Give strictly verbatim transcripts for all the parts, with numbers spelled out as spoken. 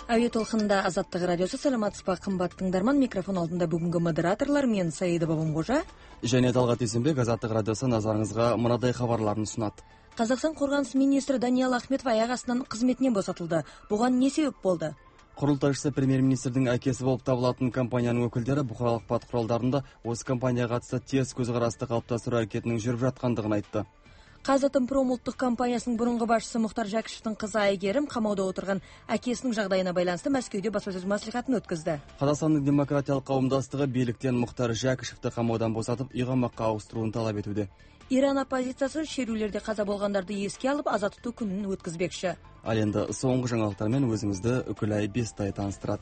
Әуе толқынында Азаттық радиосы. Саламатсызба қымбат тыңдарман, микрофон алдында бүгінгі модераторлар мен Саида Бабамқожа және Талғат Есенбек. Азаттық радиосы назарыңызға мынадай хабарларын ұсынады. Қазақстан қорғаныс министрі Даниал Ахметов аяқ астынан қызметінен босатылды. Бұған не себеп болды? Құрылтайшысы премьер-министрдің әкесі болып табылатын компанияның өкілдері бұқаралық ақпарат құралдарында осы компанияға қатысты тез көзқарасты қалыптастыру әрекетінің жүріп жатқандығын айтты. Қазатомпром ұлттық компаниясының бұрынғы басшысы Мұхтар Жәкішевтің қызы Айгерім қамауда отырған әкесінің жағдайына байланысты Мәскеуде баспасөз мәслихатын өткізді. Қазақстанның демократиялық қауымдастығы биліктен Мұхтар Жәкішевті қамаудан босатып, үй қамаққа ауыстыруын талап етуде. Иран оппозициясы шерулерде қаза болғандарды еске алып, аза тұту күнін өткізбекші. Ал енді соңғы жаңалықтармен өзіңізді Үкілай Бестай таныстырады.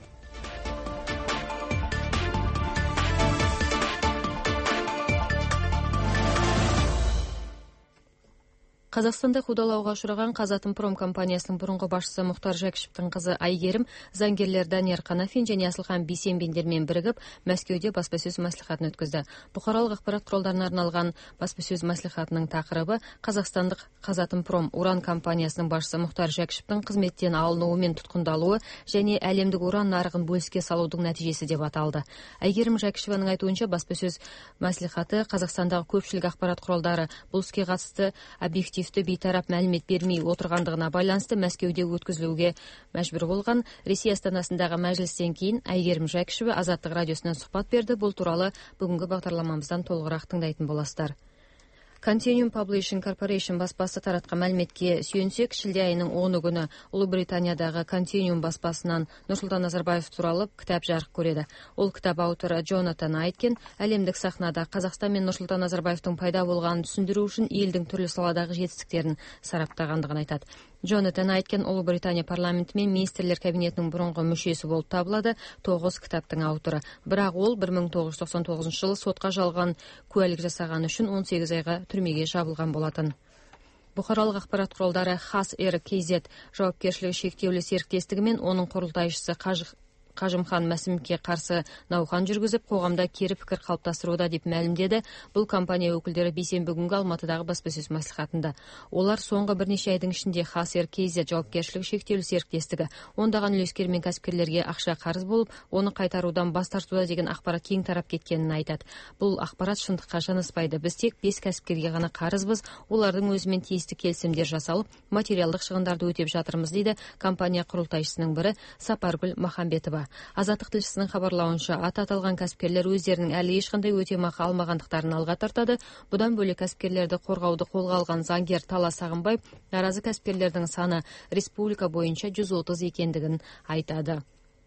Қазақстанда қудалауға ұшыраған Қазатомпром компаниясының бұрынғы басшысы Мұхтар Жәкішевтің қызы Айгерім заңгерлер Данияр Қанафин және Асылхан Бейсенбендермен бірігіп Мәскеуде баспасөз мәслихатын өткізді. Бұқаралық ақпарат құралдарына арналған баспасөз мәслихатының тақырыбы қазақстандық Қазатомпром уран компаниясының басшысы Мұхтар Жәкішевтің қызметтен алынуы мен тұтқындалуы және әлемдік уран нарығын бөліске салудың нәтижесі деп аталды. Айгерім Жәкішеваның айтуынша баспасөз мәслихаты Қазақстандағы көпшілік ақпарат құралдары бұл іске қатысты объектив бейтарап мәлімет бермей отырғандығына байланысты Мәскеуде өткізілуге мәжбүр болған. Ресей астанасындағы мәжілістен кейін Айгерім Жәкішева Азаттық радиосынан сұхбат берді. Бұл туралы бүгінгі бағдарламамыздан толығырақ тыңдайтын боласыздар. Continuum Publishing Corporation баспасы таратқан мәліметке сүйенсек, шілде айының оны күні Ұлыбританиядағы Continuum баспасынан Нұрсұлтан Назарбаев туралы кітап жарық көреді. Ол кітап авторы Джонатан Айткен әлемдік сахнада Қазақстан мен Нұрсұлтан Назарбаевтың пайда болғанын түсіндіру үшін елдің түрлі саладағы жетістіктерін сараптағандығын айтады. Джонатан Айткен Ұлыбритания парламенті мен министрлер кабинетінің бұрынғы мүшесі болып табылады, тоғыз кітаптың авторы. Бірақ ол бір мың тоғыз жүз тоқсан тоғызыншы жылы сотқа жалған куәлік жасаған үшін он сегіз айға түрмеге жабылған болатын. Бұқаралық ақпарат құралдары Хас Эр Кей Зет жауапкершілігі шектеулі серіктестігі мен оның құрылтайшысы Қажымхан Мәсімовке қарсы науқан жүргізіп, қоғамда кері пікір қалыптастыруда деп мәлімдеді. Бұл компания өкілдері бейсенбі күнгі Алматыдағы баспасөз мәслихатында. Олар соңғы бірнеше айдың ішінде Хас Эр Кей Зет жауапкершілігі шектеулі серіктестігі ондаған үлескер мен кәсіпкерлерге ақша қарыз болып, оны қайтарудан бас тартуда деген ақпарат кең тарап кеткенін айтады. Бұл ақпарат шындыққа жанаспайды. Біз тек бес кәсіпкерге ғана қарызбыз, олардың өзімен тиісті келісімдер жасалып, материалдық шығындарды өтеп жатырмыз дейді компания құрылтайшысының бірі Сапаргүл Махамбетова. Азаттық тілшісінің хабарлауынша, аты аталған кәсіпкерлер өздерінің әлі ешқандай өтемақы алмағандықтарын алға тартады. Бұдан бөлек кәсіпкерлерді қорғауды қолға алған заңгер Тала Сағынбай наразы кәсіпкерлердің саны республика бойынша жүз отыз екендігін айтады.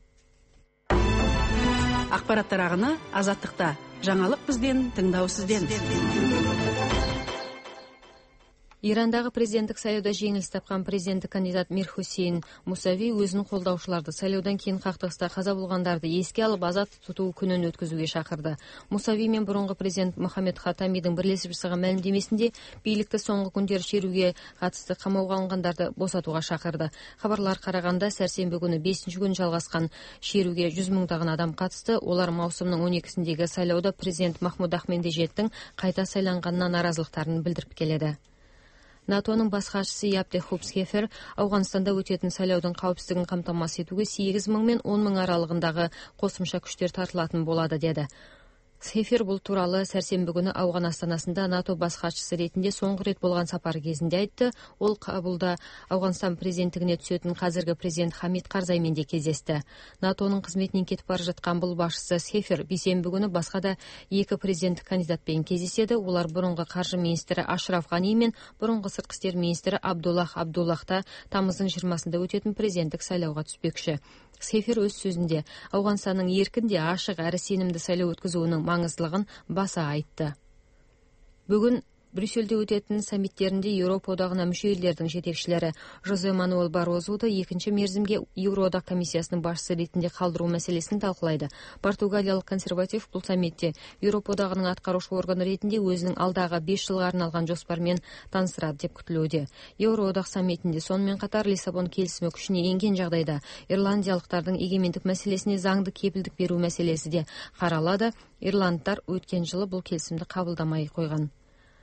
Ақпараттар ағыны Азаттықта. Жаңалық бізден, тыңдау сізден. Ирандағы президенттік сайлауда жеңіліс тапқан президенттік кандидат Мир Хусейн Мусави өзінің қолдаушыларды сайлаудан кейін қақтығыста қаза болғандарды еске алып аза тұту күнін өткізуге шақырды. Мусави мен бұрынғы президент Мохаммед Хатамидің бірлесіп жасаған мәлімдемесінде билікті соңғы күндері шеруге қатысты қамауға алынғандарды босатуға шақырды. Хабарлар қарағанда сәрсенбі күні бесінші күн жалғасқан шеруге жүз мыңдаған адам қатысты. Олар маусымның он екісіндегі сайлауда президент Махмуд Ахмедижеттің қайта сайланғанына наразылықтарын білдіріп келеді. НАТОның бас хатшысы Япте Хупсхефер Ауғанстанда өтетін сайлаудың қауіпсіздігін қамтамасыз етуге сегіз мың мен он мың аралығындағы қосымша күштер тартылатын болады деді. Схефер бұл туралы сәрсенбі күні Ауған астанасында НАТО бас хатшысы ретінде соңғы рет болған сапары кезінде айтты. Ол Кабулда Ауғанстан президенттігіне түсетін қазіргі президент Хамид Карзаймен де кездесті. НАТОның қызметінен кетіп бара жатқан бұл басшысы Схефер бейсенбі күні басқа да екі президенттік кандидатпен кездеседі. Олар бұрынғы қаржы министрі Ашраф Ғани мен бұрынғы сыртқы істер министрі Абдуллах Абдуллахта тамыздың жиырмасында өтетін президенттік сайлауға түспекші. Схефер өз сөзінде Ауғанстанның еркінде ашық әрі сенімді сайлау өткізуінің маңыздылығын баса айтты. Бүгін Брюссельде өтетін саммиттерінде Еуропа одағына мүше елдердің жетекшілері Жозе Мануэль Барозуды екінші мерзімге Еуроодақ комиссиясының басшысы ретінде қалдыру мәселесін талқылайды. Португалиялық консерватив бұл саммитте Еуропа одағының атқарушы органы ретінде өзінің алдағы бес жылға арналған жоспармен таныстырады деп күтілуде. Еуроодақ саммитінде сонымен қатар Лиссабон келісімі күшіне енген жағдайда ирландиялықтардың егемендік мәселесіне заңды кепілдік беру мәселесі де қаралады. Ирландтар өткен жылы бұл келісімді қабылдамай қойған.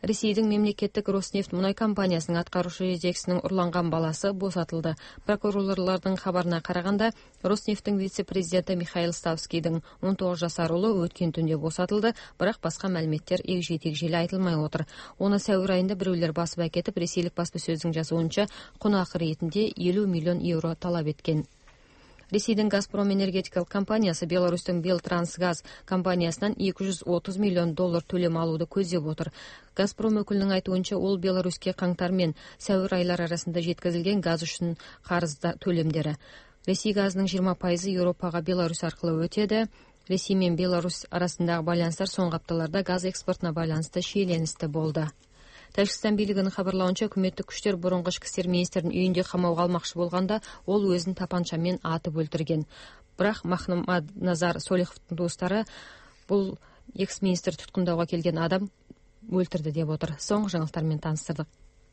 Ресейдің мемлекеттік Роснефть мұнай компаниясының атқарушы жетекшісінің ұрланған баласы босатылды. Прокурорлардың хабарына қарағанда, Роснефтің вице-президенті Михаил Ставскийдің он тоғыз жасар ұлы өткен түнде босатылды, бірақ басқа мәліметтер егжей-тегжейлі айтылмай отыр. Оны сәуір айында біреулер басып әкетіп, ресейлік баспасөздің жазуынша қонақы ретінде елу миллион еуро талап еткен. Ресейдің Газпром энергетикалық компаниясы Беларусьтің Белтрансгаз компаниясынан екі жүз отыз миллион доллар төлем алуды көздеп отыр. Газпром өкілінің айтуынша, ол Беларуське қаңтар мен сәуір айлар арасында жеткізілген газ үшін қарызда төлемдері. Ресей газының жиырма пайызы Еуропаға Беларусь арқылы өтеді. Ресей мен Беларусь арасындағы байланыстар соңғы апталарда газ экспортына байланысты шиеленісті болды. Тәжікстан билігінің хабарлауынша, үкіметтік күштер бұрынғы ішкі істер министрінің үйінде қамауға алмақшы болғанда, ол өзін тапаншамен атып өлтірген. Бірақ Махмад-Назар Солиховтың достары бұл экс-министр тұтқындауға келген адам өлтірді деп отыр. Соңғы жаңалықтармен таныстырдық.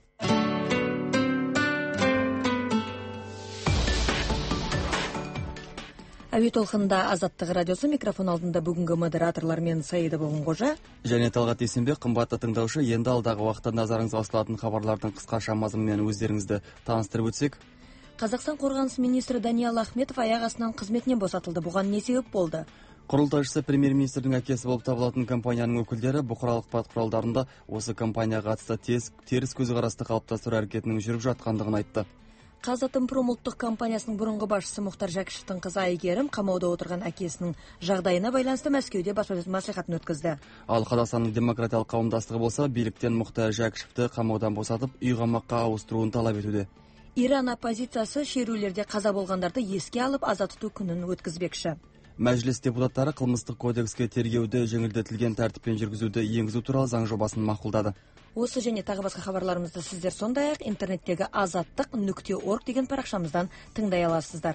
Әуе толқынында Азаттық радиосы, микрофон алдында бүгінгі модераторлар мен Саида Боғынғожа және Талғат Есенбек. Қымбатты тыңдаушы, енді алдағы уақытта назарыңызға ұсынылатын хабарлардың қысқаша мазмұнымен өздеріңізді таныстырып өтсек. Қазақстан қорғаныс министрі Даниал Ахметов аяқ астынан қызметінен босатылды. Бұған не себеп болды? Құрылтайшысы премьер-министрдің әкесі болып табылатын компанияның өкілдері бұқаралық ақпарат құралдарында осы компанияға қатысты теріс көзқарасты қалыптастыру әрекетінің жүріп жатқандығын айтты. Қазатомпром ұлттық компаниясының бұрынғы басшысы Мұхтар Жәкішевтің қызы Айгерім қамауда отырған әкесінің жағдайына байланысты Мәскеуде баспасөз мәслихатын өткізді. Ал Қазақстанның демократиялық қауымдастығы болса, биліктен Мұхтар Жәкішевті қамаудан босатып, үй қамаққа ауыстыруын талап етуде. Иран оппозициясы шерулерде қаза болғандарды еске алып аза тұту күнін өткізбекші. Мәжіліс депутаттары қылмыстық кодекске тергеуді жеңілдетілген тәртіппен жүргізуді енгізу туралы заң жобасын мақұлдады. Осы және тағы басқа хабарларымызды сіздер сондай-ақ интернеттегі азаттық нүкте орг деген парақшамыздан тыңдай аласыздар.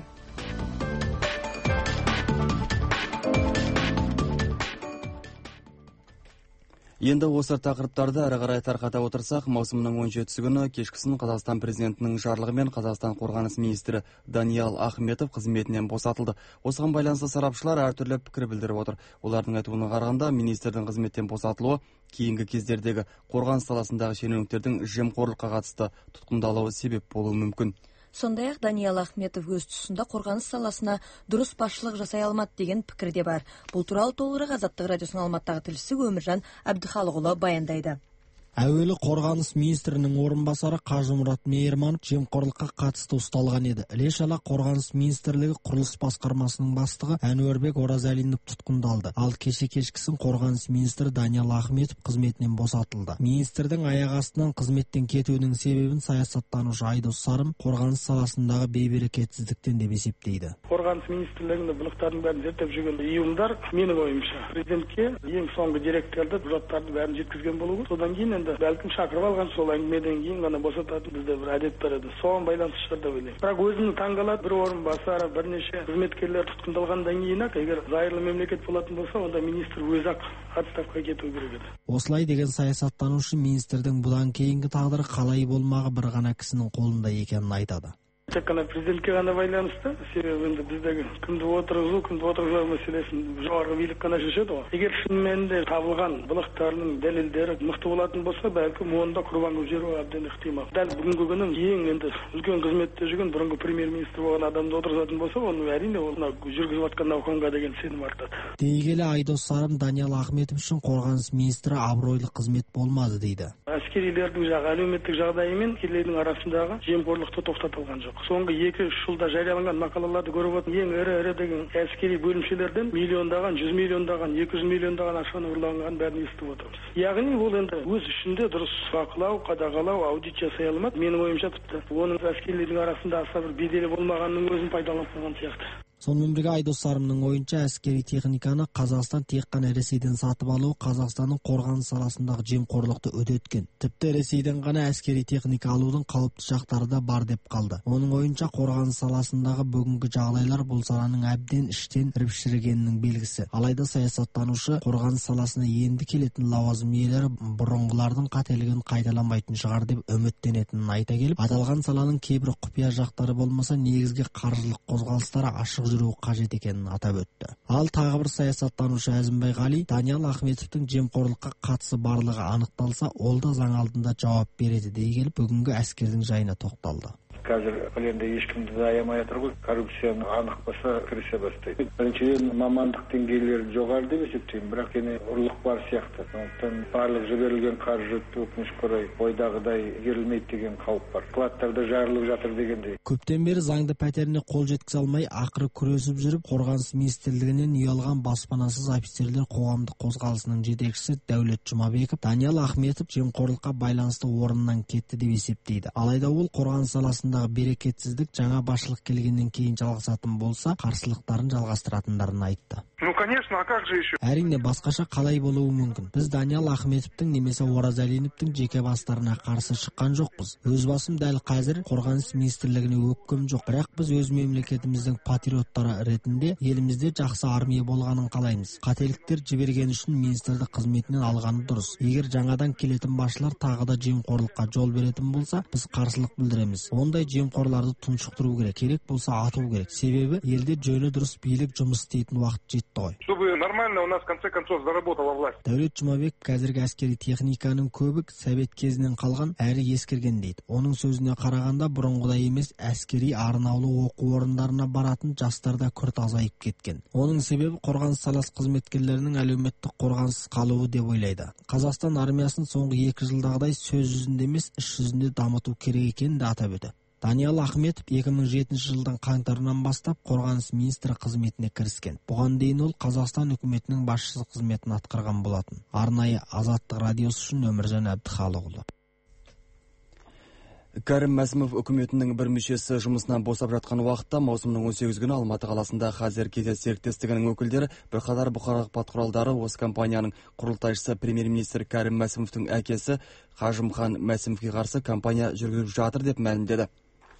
Енді осы тақырыптарды әрі қарай тарқата отырсақ, маусымның он жетісі күні кешкісін Қазақстан президентінің жарлығымен Қазақстан қорғаныс министрі Даниал Ахметов қызметінен босатылды. Осыған байланысты сарапшылар әртүрлі пікір білдіріп отыр. Олардың айтуына қарағанда, министрдің қызметтен босатылуы кейінгі кездердегі қорғаныс саласындағы шенеуніктердің жемқорлыққа қатысты тұтқындалуы себеп болуы мүмкін. Сондай-ақ Даниал Ахметов өз тұсында қорғаныс саласына дұрыс басшылық жасай алмады деген пікір де бар. Бұл туралы толығырақ Азаттық радиосының Алматыдағы тілшісі Өміржан Әбдіхалықұлы баяндайды. Әуелі қорғаныс министрінің орынбасары Қажымұрат Мейірманов жемқорлыққа қатысты ұсталған еді. Іле-шала қорғаныс министрлігі құрылыс басқармасының бастығы Әнуарбек Оразалинов тұтқындалды. Ал кеше кешкісін қорғаныс министрі Даниал Ахметов қызметінен босатылды. Министрдің аяқ астынан қызметтен кетуінің себебін саясаттанушы Айдос Сарым қорғаныс саласындағы бейберекетсіздіктен деп есептейді. Қорғаныс министрлігінің бұлықтардың бәрін зерттеп жүрген ұйымдар, менің ойымша, президентке ең соңғы деректерді, құжаттарды бәрін жеткізген болуы. Содан кейін бәлкім шақырып алған сол әңгімеден кейін ғана босататын бізде бір әдет бар еді. Соған байланысты шығар деп ойлаймын. Бірақ өзінің таңғалады, бір орынбасары, бірнеше қызметкерлер тұтқындалғаннан кейін ақ, егер зайырлы мемлекет болатын болса, онда министр өзі ақ отставкаға кету керек еді. Осылай деген саясаттанушы министрдің бұдан кейінгі тағдыры қалай болмағы бір ғана кісінің қолында екенін айтады. Тек қана президентке ғана байланысты, себебі енді біздегі кімді отырғызу, кімді отырғызу мәселесін жоғарғы билік қана шешеді ғой. Егер шынымен де табылған былықтарының дәлелдері мықты болатын болса, бәлкім онда құрбан қылып жіберу әбден ықтимал. Дәл бүгінгі күні ең енді үлкен қызметте жүрген бұрынғы премьер-министр болған адамды отырғызатын болса, оны әрине ол жүргізіп жатқан науқанға деген сенім артады. Дей келе Айдос Сарым Даниал Ахметов үшін қорғаныс министрі абыройлы қызмет болмады дейді. Әскерилердің жағы әлеуметтік жағдайы мен әскерилердің арасындағы жемқорлықты тоқтатылған жоқ. Соңғы екі-үш жылда жарияланған мақалаларды көріп отырмын. Ең ірі-ірі деген әскери бөлімшелерден миллиондаған, жүз миллиондаған, екі жүз миллиондаған ақшаны ұрланғанын бәрін естіп отырмыз. Яғни ол енді өз ішінде дұрыс бақылау, қадағалау, аудит жасай алмады. Менің ойымша тіпті оның әскерилердің арасында аса бір беделі болмағанның өзін пайдаланып қойған сияқты. Сонымен бірге Айдос Сарымның ойынша әскери техниканы Қазақстан тек қана Ресейден сатып алуы Қазақстанның қорғаныс саласындағы жемқорлықты үдеткен. Тіпті Ресейден ғана әскери техника алудың қауіпті жақтары да бар деп қалды. Оның ойынша қорғаныс саласындағы бүгінгі жағдайлар бұл саланың әбден іштен іріп-шірігенінің белгісі. Алайда саясаттанушы қорғаныс саласына енді келетін лауазым иелері бұрынғылардың қателігін қайталанбайтын шығар деп үміттенетінін айта келіп, аталған саланың кейбір құпия жақтары болмаса негізгі қаржылық қозғалыстары ашық жүруі қажет екенін атап өтті. Ал тағы бір саясаттанушы Әзімбай Ғали Даниал Ахметовтың жемқорлыққа қатысы барлығы анықталса, ол да заң алдында жауап береді дей келіп, бүгінгі әскердің жайына тоқталды. Қазір әлемде ешкімді де аямай жатыр ғой. Коррупцияны анықтаса кірісе бастайды. Біріншіден мамандық деңгейлері жоғары деп есептеймін, бірақ ене ұрлық бар сияқты. Сондықтан барлық жіберілген қаржы өкінішке орай ойдағыдай игерілмейді деген қауіп бар. Складтарда жарылып жатыр дегендей. Көптен бері заңды пәтеріне қол жеткізе алмай ақыры күресіп жүріп, Қорғаныс министрлігінен үй алған баспанасыз офицерлер қоғамдық қозғалысының жетекшісі Дәулет Жұмабеков Даниал Ахметов жемқорлыққа байланысты орнынан кетті деп есептейді. Алайда ол қорғаныс саласында берекетсіздік жаңа басшылық келгеннен кейін жалғасатын болса, қарсылықтарын жалғастыратындарын айтты. Ну, конечно, а как же еще? Әрине, басқаша қалай болуы мүмкін. Біз Даниал Ахметовтың немесе Оразалиновтың жеке бастарына қарсы шыққан жоқпыз. Өз басым дәл қазір Қорғаныс министрлігіне өкпем жоқ, бірақ біз өз мемлекетіміздің патриоттары ретінде елімізде жақсы армия болғанын қалаймыз. Қателіктер жіберген үшін министрді қызметінен алғаны дұрыс. Егер жаңадан келетін басшылар тағы да жемқорлыққа жол беретін болса, біз қарсылық білдіреміз. Ондай жемқорларды тұншықтыру керек, керек болса ату керек. Себебі елде жөні дұрыс билік жұмыс істейтін уақыт жетті ғой. Чтобы нормально у нас в конце концов заработала власть. Дәулет Жұмабек қазіргі әскери техниканың көбі совет кезінен қалған әрі ескірген дейді. Оның сөзіне қарағанда бұрынғыдай емес, әскери арнаулы оқу орындарына баратын жастарда күрт азайып кеткен. Оның себебі қорғаныс саласы қызметкерлерінің әлеуметтік қорғансыз қалуы деп ойлайды. Қазақстан армиясын соңғы екі жылдағыдай сөз жүзінде емес, іс жүзінде дамыту керек екенін де атап өтті. Даниал Ахметов екі мың жетінші жылдың қаңтарынан бастап қорғаныс министрі қызметіне кіріскен. Бұған дейін ол Қазақстан үкіметінің басшысы қызметін атқарған болатын. Арнайы Азаттық радиосы үшін Өміржан Әбдіхалықұлы. Кәрім Мәсімов үкіметінің бір мүшесі жұмысынан босап жатқан уақытта маусымның он сегізі күні Алматы қаласында Хазер Кейзет серіктестігінің өкілдері бірқатар бұқаралық ақпарат құралдары осы компанияның құрылтайшысы премьер-министр Кәрім Мәсімовтің әкесі Қажымхан Мәсімовке қарсы кампания жүргізіп жатыр деп мәлімдеді.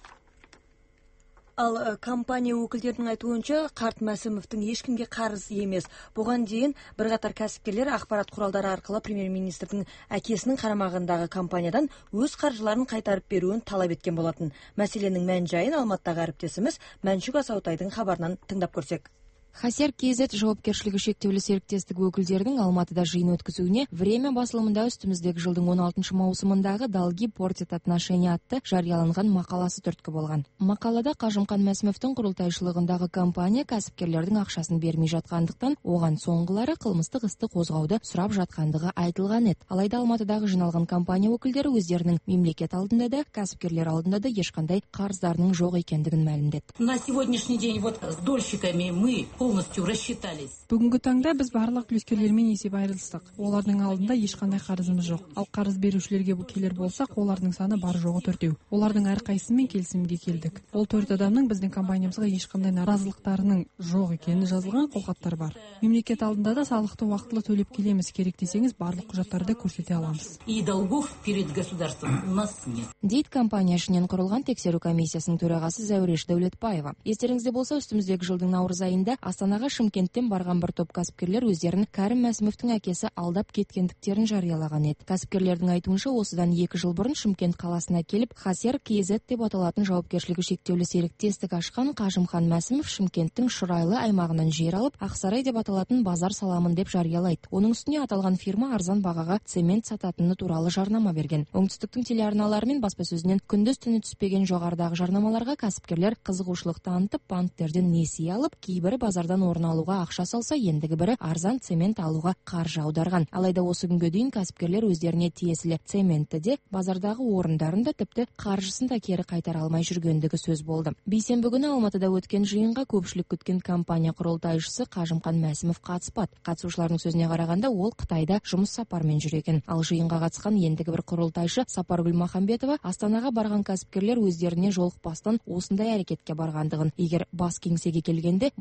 Ал компания өкілдерінің айтуынша, қарт Мәсімовтің ешкімге қарыз емес. Бұған дейін бірқатар кәсіпкерлер ақпарат құралдары арқылы премьер-министрдің әкесінің қарамағындағы компаниядан өз қаржыларын қайтарып беруін талап еткен болатын. Мәселенің мән-жайын Алматыдағы әріптесіміз Мәншүк Асаутайдың хабарынан тыңдап көрсек. Хазер Кейзет жауапкершілігі шектеулі серіктестігі өкілдерінің Алматыда жиын өткізуіне время басылымында үстіміздегі жылдың он алтыншы маусымындағы «Долги портят отношения» атты жарияланған мақаласы түрткі болған. Мақалада Қажымхан Мәсімовтің құрылтайшылығындағы компания кәсіпкерлердің ақшасын бермей жатқандықтан, оған соңғылары қылмыстық істі қозғауды сұрап жатқандығы айтылған еді. Алайда Алматыдағы жиналған компания өкілдері өздерінің мемлекет алдында да, кәсіпкерлер алдында да ешқандай қарыздарының жоқ екендігін мәлімдеді. На сегодняшний день вот с дольщиками мы полностью рассчитались. Бүгінгі таңда біз барлық үлескерлермен есеп айырылыстық. Олардың алдында ешқандай қарызымыз жоқ. Ал қарыз берушілерге келер болсақ, олардың саны бар жоғы төртеу. Олардың әрқайсысымен келісімге келдік. Ол төрт адамның біздің компаниямызға ешқандай наразылықтарының жоқ екені жазылған қолхаттар бар. Мемлекет алдында да салықты уақытылы төлеп келеміз, керек десеңіз барлық құжаттарды көрсете аламыз. И долгов перед государством у нас нет. Дейді компания ішінен құрылған тексеру комиссиясының төрағасы Зәуреш Дәулетбаева. Естеріңізде болса, үстіміздегі жылдың наурыз айында Астанаға Шымкенттен барған бір топ кәсіпкерлер өздерін Кәрім Мәсімовтің әкесі алдап кеткендіктерін жариялаған еді. Кәсіпкерлердің айтуынша, осыдан екі жыл бұрын Шымкент қаласына келіп, Хазер Кейзет деп аталатын жауапкершілігі шектеулі серіктестік ашқан Қажымхан Мәсімов Шымкенттің Шұрайлы аймағынан жер алып, Ақсарай деп аталатын базар саламын деп жариялайды. Оның үстіне аталған фирма арзан бағаға цемент сататыны туралы жарнама берген. Оңтүстіктің телеарналары мен баспасөзінен күндіз-түні түспеген жоғарыдағы жарнамаларға кәсіпкерлер қызығушылық танытып, банктерден несие алып, кейбірі базардан орын алуға ақша салса, ендігі бірі арзан цемент алуға қаржы аударған. Алайда осы күнге дейін кәсіпкерлер өздеріне тиесілі цементті де, базардағы орындарында тіпті қаржысын да кері қайтара алмай жүргендігі сөз болды. Бейсенбі күні Алматыда өткен жиынға көпшілік күткен компания құрылтайшысы Қажымхан Мәсімов қатыспады. Қатысушылардың сөзіне қарағанда, ол Қытайда жұмыс сапармен жүр екен. Ал жиынға қатысқан ендігі бір құрылтайшы Сапаргүл Махамбетова Астанаға барған кәсіпкерлер өздеріне жолықпастан осындай әрекетке барғандығын, егер бас кеңсеге келгенде бұл мәселе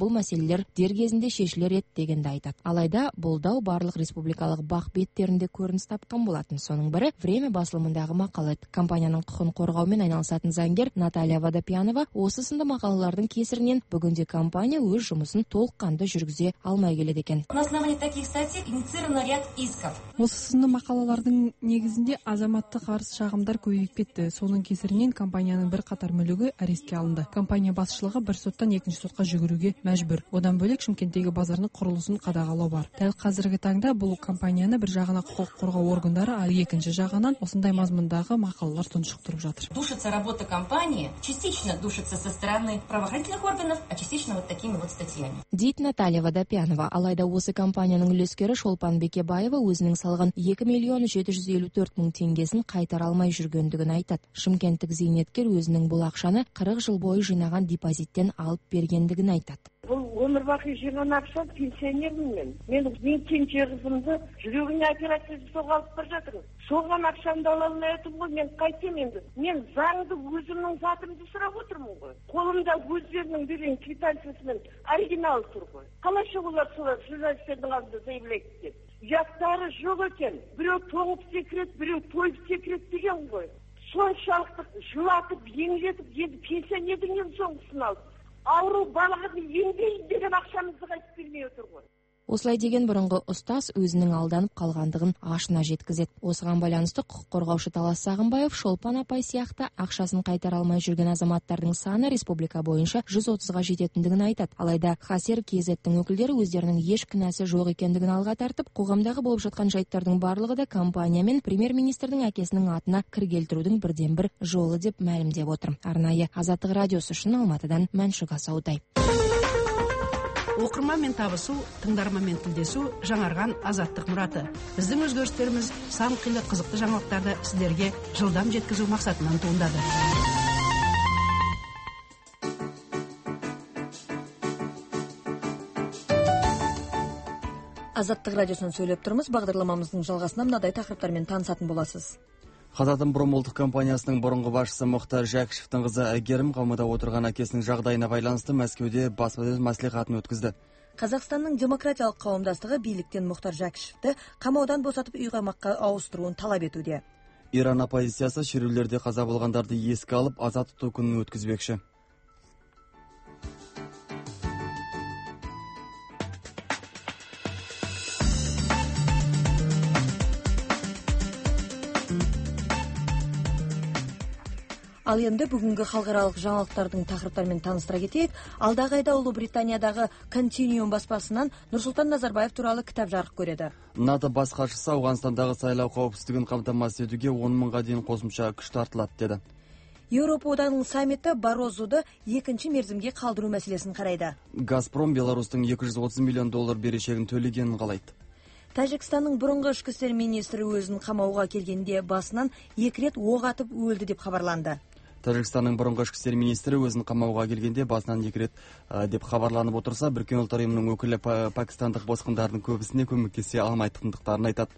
мәселелер дер кезінде шешілер еді дегенді айтады. Алайда бұл дау барлық республикалық бақ беттерінде көрініс тапқан болатын. Соның бірі Время басылымындағы мақала еді. Компанияның құқын қорғаумен айналысатын заңгер Наталья Водопьянова осы сынды мақалалардың кесірінен бүгінде компания өз жұмысын толыққанды жүргізе алмай келеді екен. На основании таких статей инициирован ряд исков. Осы сынды мақалалардың негізінде азаматтық арыз шағымдар көбейіп кетті. Соның кесірінен компанияның бір қатар мүлігі арестке алынды. Компания басшылығы бір соттан екінші сотқа жүгіруге мәжбүр. Одан бөлек Шымкенттегі базардың құрылысын қадағалау бар. Дәл қазіргі таңда бұл компанияны бір жағына құқық қорғау органдары, ал екінші жағынан осындай мазмұндағы мақалалар тұншықтырып жатыр. Душится работа компании, частично душится со стороны правоохранительных органов, а частично вот такими вот статьями. Дейді Наталья Водопьянова. Алайда осы компанияның үлескері Шолпан Бекебаева өзінің салған екі миллион жеті жүз елу төрт мың теңгесін қайтара алмай жүргендігін айтады. Шымкенттік зейнеткер өзінің бұл ақшаны қырық жыл бойы жинаған депозиттен алып бергендігін айтады. Бұл өмір бақи жинаған ақша, пенсионермін мен. Мен ең кенже қызымды жүрегіне операция жасауға алып бара жатырмын. Соған ақшамды ала алмай отырмын ғой, мен қайтем енді. Мен заңды өзімнің затымды сұрап отырмын ғой. Қолымда өздерінің берген квитанциясымен оригинал тұр ғой. Қалайша олар солар журналистердің алдында заявляйды деп. Жақтары жоқ екен. Біреу тоңып секіреді, біреу тойып секіреді деген ғой. Соншалықты жылатып, еңлетіп, енді пенсионердің ең соңғысын алды. Ауру балаға емдейді деген ақшамызды қайтып бермей отыр ғой. Осылай деген бұрынғы ұстаз өзінің алданып қалғандығын ашына жеткізеді. Осыған байланысты құқық қорғаушы Талас Сағынбаев Шолпан апай сияқты ақшасын қайтара алмай жүрген азаматтардың саны республика бойынша жүз отызға жететіндігін айтады. Алайда Хасер Кезеттің өкілдері өздерінің еш кінәсі жоқ екендігін алға тартып, қоғамдағы болып жатқан жайттардың барлығы да компания мен премьер-министрдің әкесінің атына кір келтірудің бірден бір жолы деп мәлімдеп отыр. Арнайы Азаттық радиосы үшін Алматыдан Мәншүк Асаудай. Оқырманмен табысу, тыңдарманмен тілдесу жаңарған азаттық мұраты. Біздің өзгерістеріміз сан қилы қызықты жаңалықтарды сіздерге жылдам жеткізу мақсатынан туындады. Азаттық радиосын сөйлеп тұрмыз. Бағдарламамыздың жалғасына мынадай тақырыптармен танысатын боласыз. Қазатомпром ұлттық компаниясының бұрынғы басшысы Мұхтар Жәкішевтің қызы Әйгерім қамауда отырған әкесінің жағдайына байланысты Мәскеуде баспасөз мәслихатын өткізді. Қазақстанның демократиялық қауымдастығы биліктен Мұхтар Жәкішевті қамаудан босатып үй қамаққа ауыстыруын талап етуде. Иран оппозициясы шерулерде қаза болғандарды еске алып, аза тұту күнін өткізбекші. Ал енді бүгінгі халықаралық жаңалықтардың тақырыптарымен таныстыра кетейік. Алдағы айда Ұлыбританиядағы Continuum баспасынан Нұрсұлтан Назарбаев туралы кітап жарық көреді. НАТО бас хатшысы Ауғанстандағы сайлау қауіпсіздігін қамтамасыз етуге он мыңға дейін қосымша күш тартылады деді. Еуропа одағының саммиті Барозуды екінші мерзімге қалдыру мәселесін қарайды. Газпром Беларусьтың екі жүз отыз миллион доллар берешегін төлегенін қалайды. Тәжікстанның бұрынғы ішкі істер министрі өзін қамауға келгенде басынан екі рет оқ атып өлді деп хабарланды. Тәжікстанның бұрынғы ішкі істер министрі өзін қамауға келгенде басынан екі рет деп хабарланып отырса, Біріккен ұлттар ұйымының өкілі пакистандық босқындардың көбісіне көмектесе алмайтындықтарын айтады.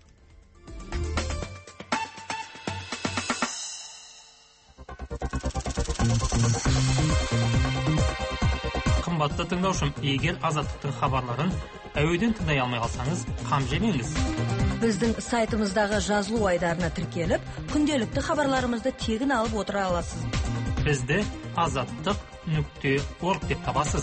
Қымбатты тыңдаушым, егер азаттықтың хабарларын әуеден тыңдай алмай қалсаңыз, қам жемеңіз. Біздің сайтымыздағы жазылу айдарына тіркеліп, күнделікті хабарларымызды тегін алып отыра аласыз. Бізді азаттық нүкте орг деп табасыз.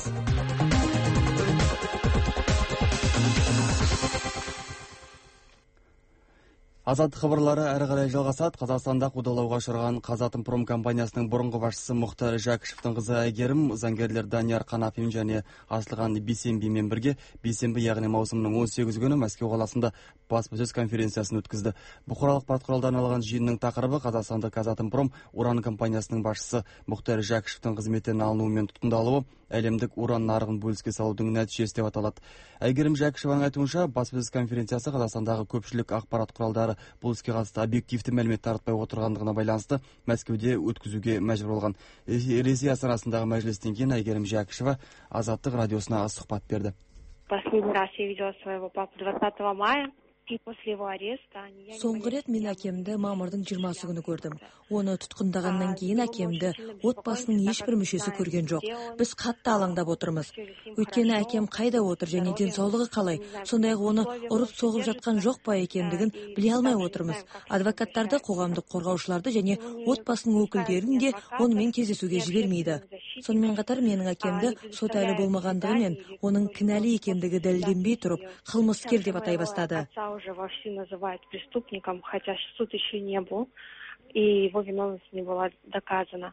Азаттық хабарлары әрі қарай жалғасады. Қазақстанда қудалауға ұшыраған Қазатомпром компаниясының бұрынғы басшысы Мұхтар Жәкішевтің қызы Әйгерім заңгерлер Данияр Қанафин және Асылхан Бейсенбимен бірге бейсенбі, яғни маусымның он сегізі күні Мәскеу қаласында баспасөз конференциясын өткізді. Бұқаралық ақпарат құралдарынан алған жиынның тақырыбы Қазақстанда Қазатомпром уран компаниясының басшысы Мұхтар Жәкішевтің қызметтен алынуы мен тұтқындалуы әлемдік уран нарығын бөліске салудың нәтижесі деп аталады. Әйгерім Жәкішеваның айтуынша, баспасөз конференциясы Қазақстандағы көпшілік ақпарат құралдары бұл іске қатысты объективті мәлімет таратпай отырғандығына байланысты Мәскеуде өткізуге мәжбүр болған. Ресей астанасындағы мәжілістен кейін Әйгерім Жәкішева Азаттық радиосына сұхбат берді. Последний раз я видела своего папу двадцатого мая. Соңғы рет мен әкемді мамырдың жиырмасы күні көрдім. Оны тұтқындағаннан кейін әкемді отбасының ешбір мүшесі көрген жоқ. Біз қатты алаңдап отырмыз. Өйткені әкем қайда отыр және денсаулығы қалай? Сондай-ақ оны ұрып соғып жатқан жоқ па екендігін біле алмай отырмыз. Адвокаттарды, қоғамдық қорғаушыларды және отбасының өкілдерін де онымен кездесуге жібермейді. Сонымен қатар менің әкемді сот әлі болмағандығымен, оның кінәлі екендігі дәлелденбей тұрып, қылмыскер деп атай бастады. Уже вовсю называют преступником, хотя суд еще не был, и его виновность не была доказана.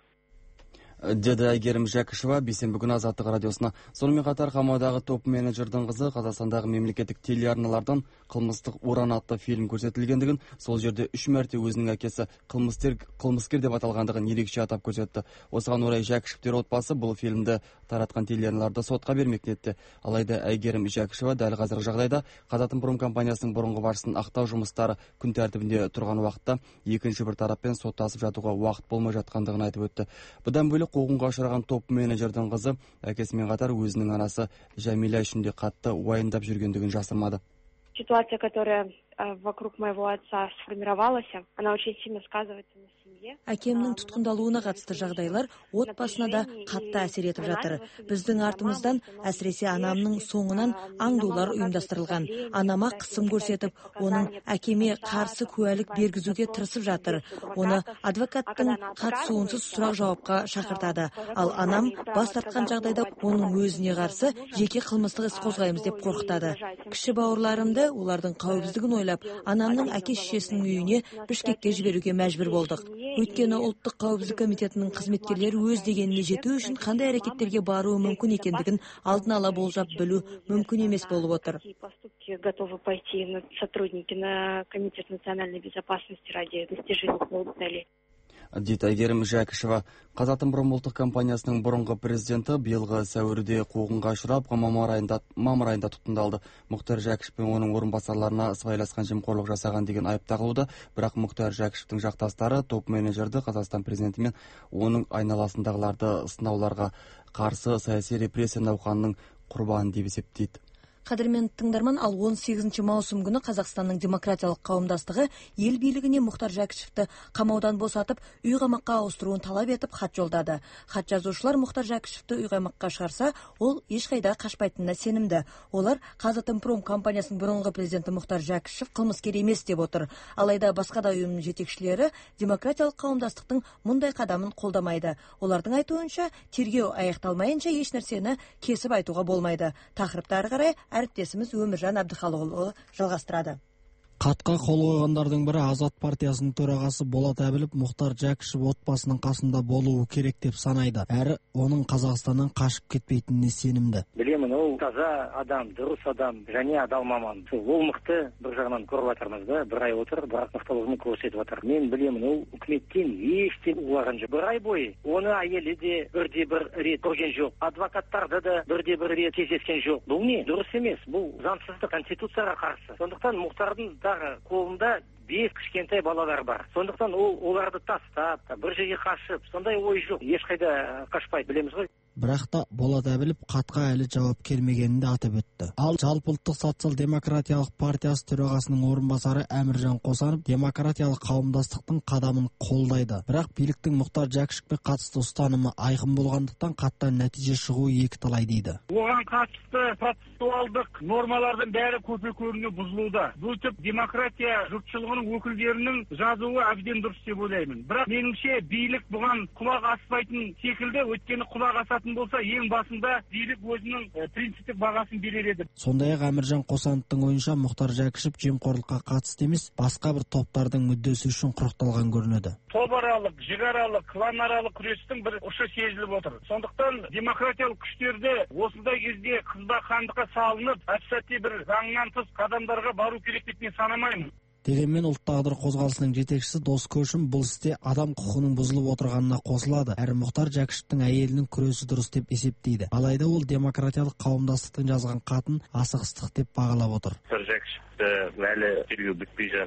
Деді Әйгерім Жәкішева бейсенбі күні Азаттық радиосына. Сонымен қатар қамаудағы топ менеджердің қызы Қазақстандағы мемлекеттік телеарналардан қылмыстық уран атты фильм көрсетілгендігін, сол жерде үш мәрте өзінің әкесі қылмыскер, қылмыскер деп аталғандығын ерекше атап көрсетті. Осыған орай Жәкішевтер отбасы бұл фильмді таратқан телеарналарды сотқа бермек ниетте. Алайда Әйгерім Жәкішева дәл қазіргі жағдайда Қазатомпром компаниясының бұрынғы басшысын ақтау жұмыстары күн тәртібінде тұрған уақытта екінші бір тараппен соттасып жатуға уақыт болмай жатқандығын айтып өтті. Бұдан бөлек қуғынға ұшыраған топ менеджердің қызы әкесімен қатар өзінің анасы Жәмила үшін де қатты уайымдап жүргендігін жасырмады. Ситуация, которая вокруг моего отца сформировалась, она очень сильно сказывается на семье. Әкемнің тұтқындалуына қатысты жағдайлар отбасына да қатты әсер етіп жатыр. Біздің артымыздан, әсіресе анамның соңынан аңдулар ұйымдастырылған. Анама қысым көрсетіп, оның әкеме қарсы куәлік бергізуге тырысып жатыр. Оны адвокаттың қатысуынсыз сұрақ жауапқа шақыртады. Ал анам бас тартқан жағдайда оның өзіне қарсы жеке қылмыстық іс қозғаймыз деп қорқытады. Кіші бауырларымды, олардың қауіпсіздігін ойлап, анамның әке-шешесінің үйіне Бішкекке жіберуге мәжбүр болдық. Өйткені ұлттық қауіпсіздік комитетінің қызметкерлері өз дегеніне жету үшін қандай әрекеттерге баруы мүмкін екендігін алдын ала болжап білу мүмкін емес болып отыр. Готовы пойти на сотрудники на комитет национальной безопасности ради достижения своих целей. Дейді Әйгерім Жәкішева. Қазатомпром ұлттық компаниясының бұрынғы президенті биылғы сәуірде қуғынға ұшырап, мамыр айында, мамыр айында тұтқындалды. Мұхтар Жәкішев пен оның орынбасарларына сыбайласқан жемқорлық жасаған деген айып тағылуда, бірақ Мұхтар Жәкішевтің жақтастары топ менеджерді Қазақстан президенті мен оның айналасындағыларды сынауларға қарсы саяси репрессия науқанының құрбаны деп есептейді. Қадірмен тыңдарман, ал он сегізінші маусым күні Қазақстанның демократиялық қауымдастығы ел билігіне Мұхтар Жәкішевті қамаудан босатып, үй қамаққа ауыстыруын талап етіп хат жолдады. Хат жазушылар Мұхтар Жәкішевті үй қамаққа шығарса, ол ешқайда қашпайтынына сенімді. Олар Қазатомпром компаниясының бұрынғы президенті Мұхтар Жәкішев қылмыскер емес деп отыр. Алайда басқа да ұйым жетекшілері демократиялық қауымдастықтың мұндай қадамын қолдамайды. Олардың айтуынша, тергеу аяқталмайынша еш нәрсені кесіп айтуға болмайды. Тақырыпты ары қарай әріптесіміз Өміржан Әбдіхалықұлы жалғастырады. Қатқа қол қойғандардың бірі Азат партиясының төрағасы Болат Әбілов Мұхтар Жәкішев отбасының қасында болуы керек деп санайды. Әрі оның Қазақстаннан қашып кетпейтініне сенімді. Білемін, ол таза адам, дұрыс адам, және адал маман. Ол мықты бір жағынан көріп жатырмыз да, бір ай отыр, бірақ мықтылығын көрсетіп жатыр. Мен білемін, ол үкіметтен ештен улаған жоқ. Бір ай бойы оны әйелі де бірде бір рет көрген жоқ. Адвокаттарды да бірде бір рет кездескен жоқ. Бұл не? Дұрыс емес. Бұл заңсыздық, конституцияға қарсы. Сондықтан Мұхтардың қолында бес кішкентай балалар бар. Сондықтан ол оларды тастап, бір жерге қашып, сондай ой жоқ. Ешқайда қашпайды, білеміз ғой. Бірақ та Болат Әбілов қатқа әлі жауап келмегенін де атап өтті. Ал Жалпыұлттық социал-демократиялық партиясы төрағасының орынбасары Әміржан Қосанов демократиялық қауымдастықтың қадамын қолдайды. Бірақ биліктің Мұхтар Жәкішевке қатысты ұстанымы айқын болғандықтан қаттан нәтиже шығуы екі талай дейді. Оған қатысты процессуалдық нормалардың бәрі көпе-көріне бұзылуда. Бұл тіп демократия жұртшылығының өкілдерінің жазуы әбден дұрыс деп ойлаймын. Бірақ меніңше билік бұған құлақ аспайтын секілді, өйткені құлақ асатын болса, ең басында билік өзінің принциптік бағасын берер еді. Сондай-ақ Әміржан Қосановтың ойынша Мұхтар Жәкішев жемқорлыққа қатысты емес, басқа бір топтардың мүддесі үшін құрықталған көрінеді. Тобаралық, жигаралық, кланаралық күрестің бір ұшы сезіліп отыр. Сондықтан демократиялық күштерді осындай кезде қызба қандыққа салынып, әп-сәтте бір заңнан тыс қадамдарға бару керек деп мен санамаймын. Дегенмен ұлт тағдыр қозғалысының жетекшісі Дос Көшім бұл істе адам құқығының бұзылып отырғанына қосылады. Әрі Мұхтар Жәкішевтің әйелінің күресі дұрыс деп есептейді. Алайда ол демократиялық қауымдастықтың жазған хатын асығыстық деп бағалап отыр. Мұхтар Жәкішевті әлі тергеу бітпей жатып,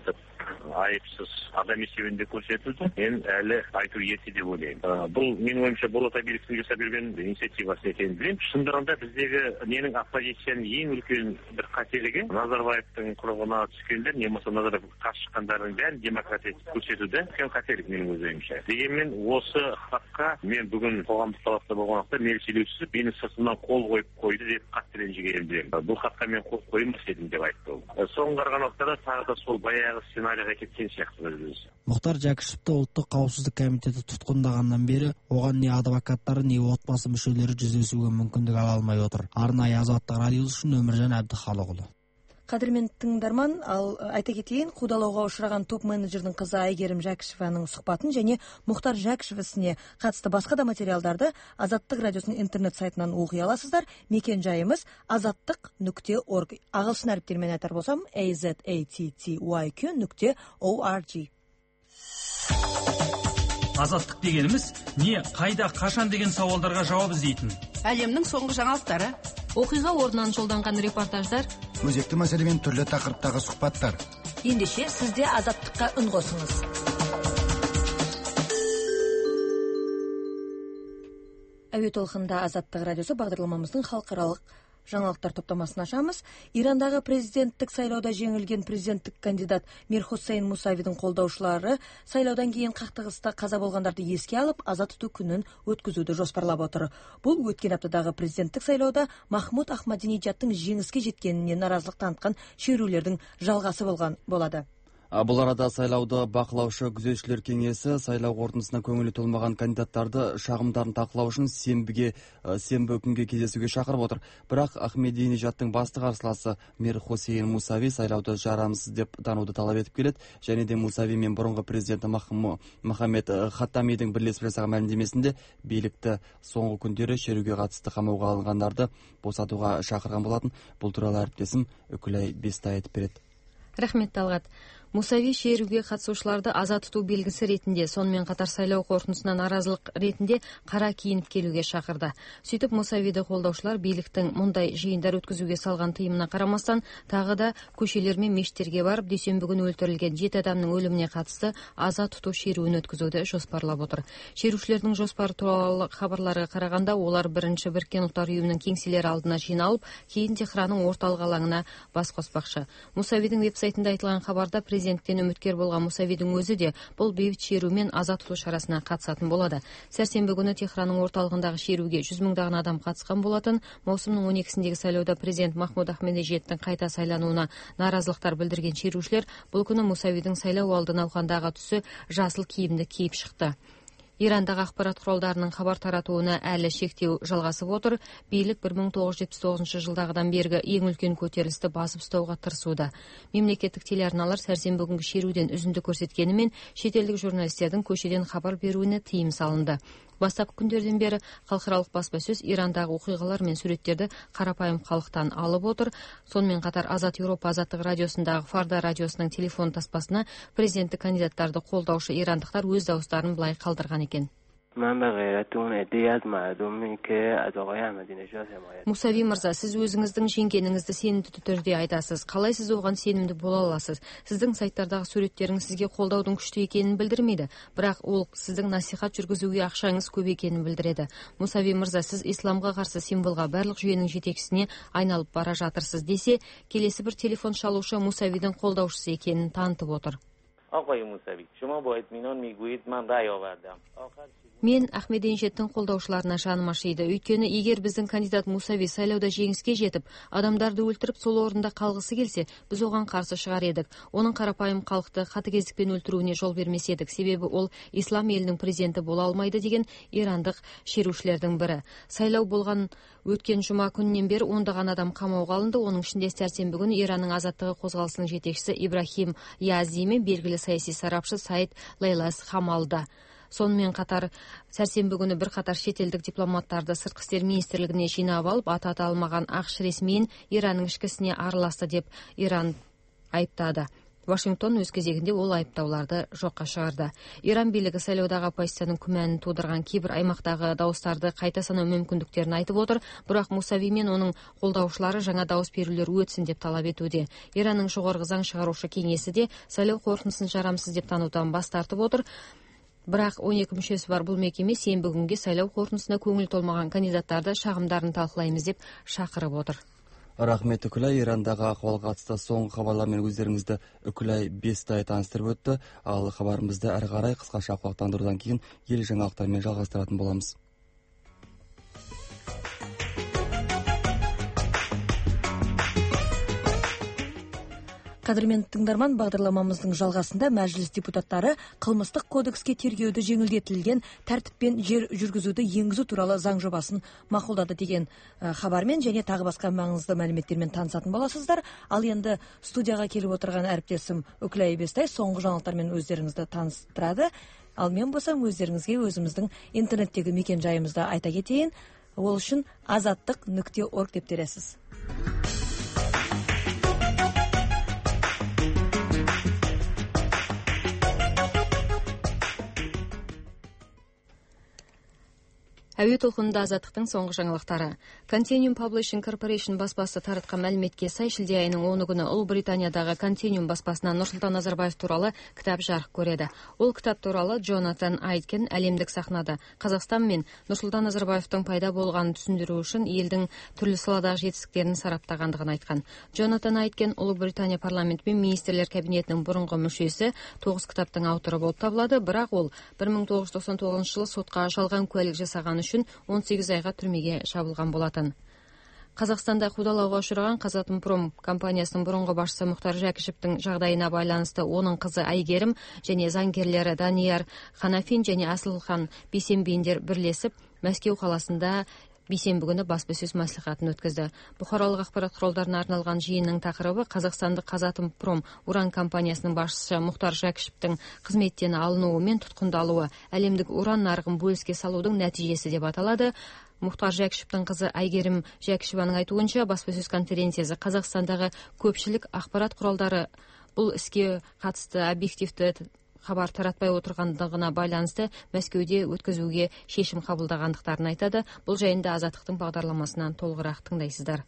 айыпсыз адам есебінде көрсетілді. Мен әлі айту ерте деп ойлаймын. Бұл менің ойымша болата биліктің жасап берген инициативасы екенін білемін. Шындығында біздегі менің оппозицияның ең үлкен бір қателігі Назарбаевтың құрығына түскендер, не болмаса Назарбаевқа қарсы шыққандардың бәрін демократия көрсетуде үлкен қателік менің өз ойымша. Дегенмен осы хатқа мен бүгін қоғамдық талапта болғандықтан мені сөйлеусіз мені сыртымнан қол қойып қойды деп қатты ренжігенімді білемін. Бұл хатқа мен қол қоймас едім деп айтты ол. Соңғы қараған уақытта тағы да сол баяғы сценарийға кеткен сияқты өзі. Мұхтар Жәкішевті ұлттық қауіпсіздік комитеті тұтқындағаннан бері оған не адвокаттары, не отбасы мүшелері жүздесуге мүмкіндік ала алмай отыр. Арнайы Азаттық радиосы үшін Өміржан Әбдіхалықұлы. Қадірмен тыңдарман, ал айта кетейін, қудалауға ұшыраған топ менеджердің қызы Айгерім Жәкішеваның сұхбатын және Мұхтар Жәкішев ісіне қатысты басқа да материалдарды Азаттық радиосының интернет сайтынан оқи аласыздар. Мекен жайымыз азаттық нүкте орг. Ағылшын әріптермен айтар болсам a z a t t y q нүкте org. Азаттық дегеніміз не, қайда, қашан деген сауалдарға жауап іздейтін. Әлемнің соңғы жаңалықтары, оқиға орнынан жолданған репортаждар, өзекті мәселемен түрлі тақырыптағы сұхбаттар. Ендеше сізде Азаттыққа үн қосыңыз. Әуе толқында Азаттық радиосы бағдарламамыздың халықаралық жаңалықтар топтамасын ашамыз. Ирандағы президенттік сайлауда жеңілген президенттік кандидат Мир Хусейн Мусавидің қолдаушылары сайлаудан кейін қақтығыста қаза болғандарды еске алып, аза тұту күнін өткізуді жоспарлап отыр. Бұл өткен аптадағы президенттік сайлауда Махмуд Ахмадинеджадтың жеңіске жеткеніне наразылық танытқан шерулердің жалғасы болған болады. Бұл арада сайлауды бақылаушы күзетшілер кеңесі сайлау қорытындысына көңілі толмаған кандидаттарды шағымдарын талқылау үшін сенбіге сенбі күнге кездесуге шақырып отыр. Бірақ Ахмадинеджадтың басты қарсыласы Мир Хусейн Мусави сайлауды жарамсыз деп тануды талап етіп келеді. Және де Мусави мен бұрынғы президенті Мохаммед Хаттамидің бірлесіп жасаған мәлімдемесінде билікті соңғы күндері шеруге қатысты қамауға алынғандарды босатуға шақырған болатын. Бұл туралы әріптесім Үкілай Бестай айтып береді. Рахмет, Талғат. Мусави шеруге қатысушыларды аза тұту белгісі ретінде, сонымен қатар сайлау қорытындысына наразылық ретінде қара киініп келуге шақырды. Сөйтіп Мусавиді қолдаушылар биліктің мұндай жиындар өткізуге салған тыйымына қарамастан, тағы да көшелер мен мешіттерге барып, дүйсенбі күні өлтірілген жеті адамның өліміне қатысты аза тұту шеруін өткізуді жоспарлап отыр. Шерушілердің жоспары туралы хабарларға қарағанда, олар бірінші Біріккен ұлттар ұйымының кеңселері алдына жиналып, кейін Техранның орталық алаңына бас қоспақшы. Мусавидің веб-сайтында айтылған хабарда президенттен үміткер болған Мусавидің өзі де бұл бейбіт шеру мен аза тұту шарасына қатысатын болады. Сәрсенбі күні Техранның орталығындағы шеруге жүз мыңдаған адам қатысқан болатын. Маусымның он екісіндегі сайлауда президент Махмуд Ахмадинеджадтың қайта сайлануына наразылықтар білдірген шерушілер бұл күні Мусавидің сайлау алды науқандағы түсі жасыл киімді киіп шықты. Ирандағы ақпарат құралдарының хабар таратуына әлі шектеу жалғасып отыр. Билік бір мың тоғыз жүз жетпіс тоғызыншы жылдағыдан бергі ең үлкен көтерілісті басып ұстауға тырысуда. Мемлекеттік телеарналар сәрсенбі күнгі шеруден үзінді көрсеткенімен шетелдік журналистердің көшеден хабар беруіне тыйым салынды. Бастапқы күндерден бері халықаралық баспасөз Ирандағы оқиғалар мен суреттерді қарапайым халықтан алып отыр. Сонымен қатар Азат Еуропа азаттық радиосындағы Фарда радиосының телефон таспасына президенттік кандидаттарды қолдаушы ирандықтар өз дауыстарын былай қалдырған екен. Мусави мырза, сіз өзіңіздің жеңгеніңізді сенімді түрде айтасыз. Қалай сіз оған сенімді бола аласыз? Сіздің сайттардағы суреттеріңіз сізге қолдаудың күшті екенін білдірмейді, бірақ ол сіздің насихат жүргізуге ақшаңыз көп екенін білдіреді. Мусави мырза, сіз исламға қарсы символға барлық жүйенің жетекшісіне айналып бара жатырсыз десе, келесі бір телефон шалушы Мусавидің қолдаушысы екенін танытып отыр. آقای موسوی شما با اطمینان میگویید من رأی آوردم. Мен Ахмадинеджадтың қолдаушыларына жаным ашиды. Өйткені егер біздің кандидат Мусави сайлауда жеңіске жетіп, адамдарды өлтіріп сол орында қалғысы келсе, біз оған қарсы шығар едік. Оның қарапайым халықты қатыгездікпен өлтіруіне жол бермес едік. Себебі ол ислам елінің президенті бола алмайды деген ирандық шерушілердің бірі. Сайлау болған өткен жұма күнінен бері ондаған адам қамауға алынды. Оның ішінде сәрсенбі күні Иранның азаттығы қозғалысының жетекшісі Ибрахим Язи мен белгілі саяси сарапшы Саид Лейлас Хамалда. Сонымен қатар сәрсенбі күні бір қатар шетелдік дипломаттарды сыртқы істер министрлігіне жинап алып, аты аталмаған ақш ресмиін Иранның ішкі ісіне араласты деп Иран айыптады. Вашингтон өз кезегінде ол айыптауларды жоққа шығарды. Иран билігі сайлаудағы оппозицияның күмәнін тудырған кейбір аймақтағы дауыстарды қайта санау мүмкіндіктерін айтып отыр, бірақ Мусави мен оның қолдаушылары жаңа дауыс берулер өтсін деп талап етуде. Иранның жоғарғы заң шығарушы кеңесі де сайлау қорытындысын жарамсыз деп танудан бас тартып отыр. Бірақ он екі мүшесі бар бұл мекеме сенбі күнге сайлау қорытындысына көңіл толмаған кандидаттарды шағымдарын талқылаймыз деп шақырып отыр. Рахмет, Үкілай. Ирандағы ахуалға қатысты соңғы хабарлармен өздеріңізді Үкілай Бестай таныстырып өтті. Ал хабарымызды әрі қарай қысқаша ақпараттандырудан кейін ел жаңалықтармен жалғастыратын боламыз. Қадірмен тыңдарман, бағдарламамыздың жалғасында мәжіліс депутаттары қылмыстық кодекске тергеуді жеңілдетілген тәртіппен жер жүргізуді енгізу туралы заң жобасын мақұлдады деген хабармен және тағы басқа маңызды мәліметтермен танысатын боласыздар. Ал енді студияға келіп отырған әріптесім Үкілай Бестай соңғы жаңалықтармен өздеріңізді таныстырады. Ал мен болсам өздеріңізге өзіміздің интернеттегі мекен жайымызды айта кетейін. Ол үшін азаттық нүкте орг деп тересіз. Әуе толқынында азаттықтың соңғы жаңалықтары. Continuum Publishing Corporation баспасы таратқан мәліметке сай шілде айының оны күні Ұлыбританиядағы Continuum баспасынан Нұрсұлтан Назарбаев туралы кітап жарық көреді. Ол кітап туралы Джонатан Айткен әлемдік сахнада Қазақстан мен Нұрсұлтан Назарбаевтың пайда болғанын түсіндіру үшін елдің түрлі саладағы жетістіктерін сараптағандығын айтқан. Джонатан Айткен Ұлыбритания парламенті мен министрлер кабинетінің бұрынғы мүшесі, тоғыз кітаптың авторы болып табылады, бірақ ол бір мың тоғыз жүз тоқсан тоғызыншы жылы сотқа жалған куәлік жасаған үшін он сегіз айға түрмеге жабылған болатын. Қазақстанда қудалауға ұшыраған Қазатомпром компаниясының бұрынғы басшысы Мұхтар Жәкішевтің жағдайына байланысты оның қызы Айгерім және заңгерлері Данияр Ханафин және Асылхан Бейсенбендер бірлесіп Мәскеу қаласында бейсенбі күні баспасөз мәслихатын өткізді. Бұқаралық ақпарат құралдарына арналған жиынның тақырыбы Қазақстандық Қазатомпром уран компаниясының басшысы Мұхтар Жәкішевтің қызметтен алынуы мен тұтқындалуы әлемдік уран нарығын бөліске салудың нәтижесі деп аталады. Мұхтар Жәкішевтің қызы Айгерім Жәкішеваның айтуынша баспасөз конференциясы Қазақстандағы көпшілік ақпарат құралдары бұл іске қатысты объективті хабар таратпай отырғандығына байланысты Мәскеуде өткізуге шешім қабылдағандықтарын айтады. Бұл жайында азаттықтың бағдарламасынан толығырақ тыңдайсыздар.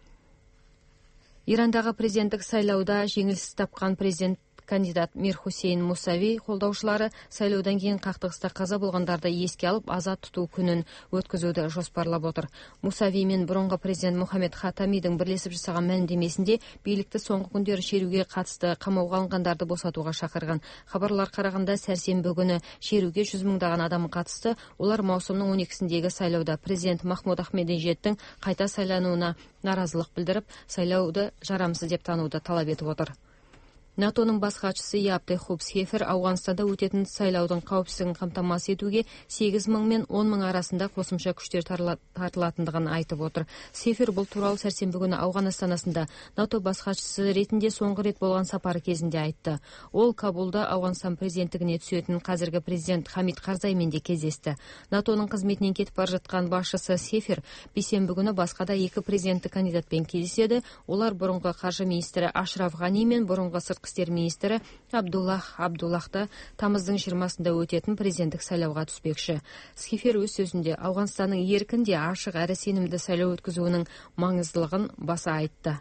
Ирандағы президенттік сайлауда жеңіліс тапқан президент кандидат Мир Хусейн Мусави қолдаушылары сайлаудан кейін қақтығыста қаза болғандарды еске алып аза тұту күнін өткізуді жоспарлап отыр. Мусави мен бұрынғы президент Мухаммед Хатамидің бірлесіп жасаған мәлімдемесінде билікті соңғы күндері шеруге қатысты қамауға алынғандарды босатуға шақырған. Хабарлар қарағанда сәрсенбі күні шеруге жүз мыңдаған адам қатысты. Олар маусымның он екісіндегі сайлауда президент Махмуд Ахмединежадтың қайта сайлануына наразылық білдіріп, сайлауды жарамсыз деп тануды талап етіп отыр. НАТОның бас хатшысы Абдехуб Сефер Ауғанстанда өтетін сайлаудың қауіпсіздігін қамтамасыз етуге сегіз мың мен он мың арасында қосымша күштер тартылатындығын айтып отыр. Сефер бұл туралы сәрсенбі күні Ауған астанасында НАТО бас хатшысы ретінде соңғы рет болған сапары кезінде айтты. Ол Кабулда Ауғанстан президенттігіне түсетін қазіргі президент Хамид Карзаймен де кездесті. НАТОның қызметінен кетіп бара жатқан басшысы Сефер бейсенбі күні басқа да екі президенттік кандидатпен кездеседі. Олар бұрынғы қаржы министрі Ашраф Ғани мен бұрынғы сыртқы істер министрі Абдуллах Абдуллахты тамыздың жиырмасында өтетін президенттік сайлауға түспекші. Сефер өз сөзінде Ауғанстанның еркін де ашық әрі сенімді сайлау өткізуінің маңыздылығын баса айтты.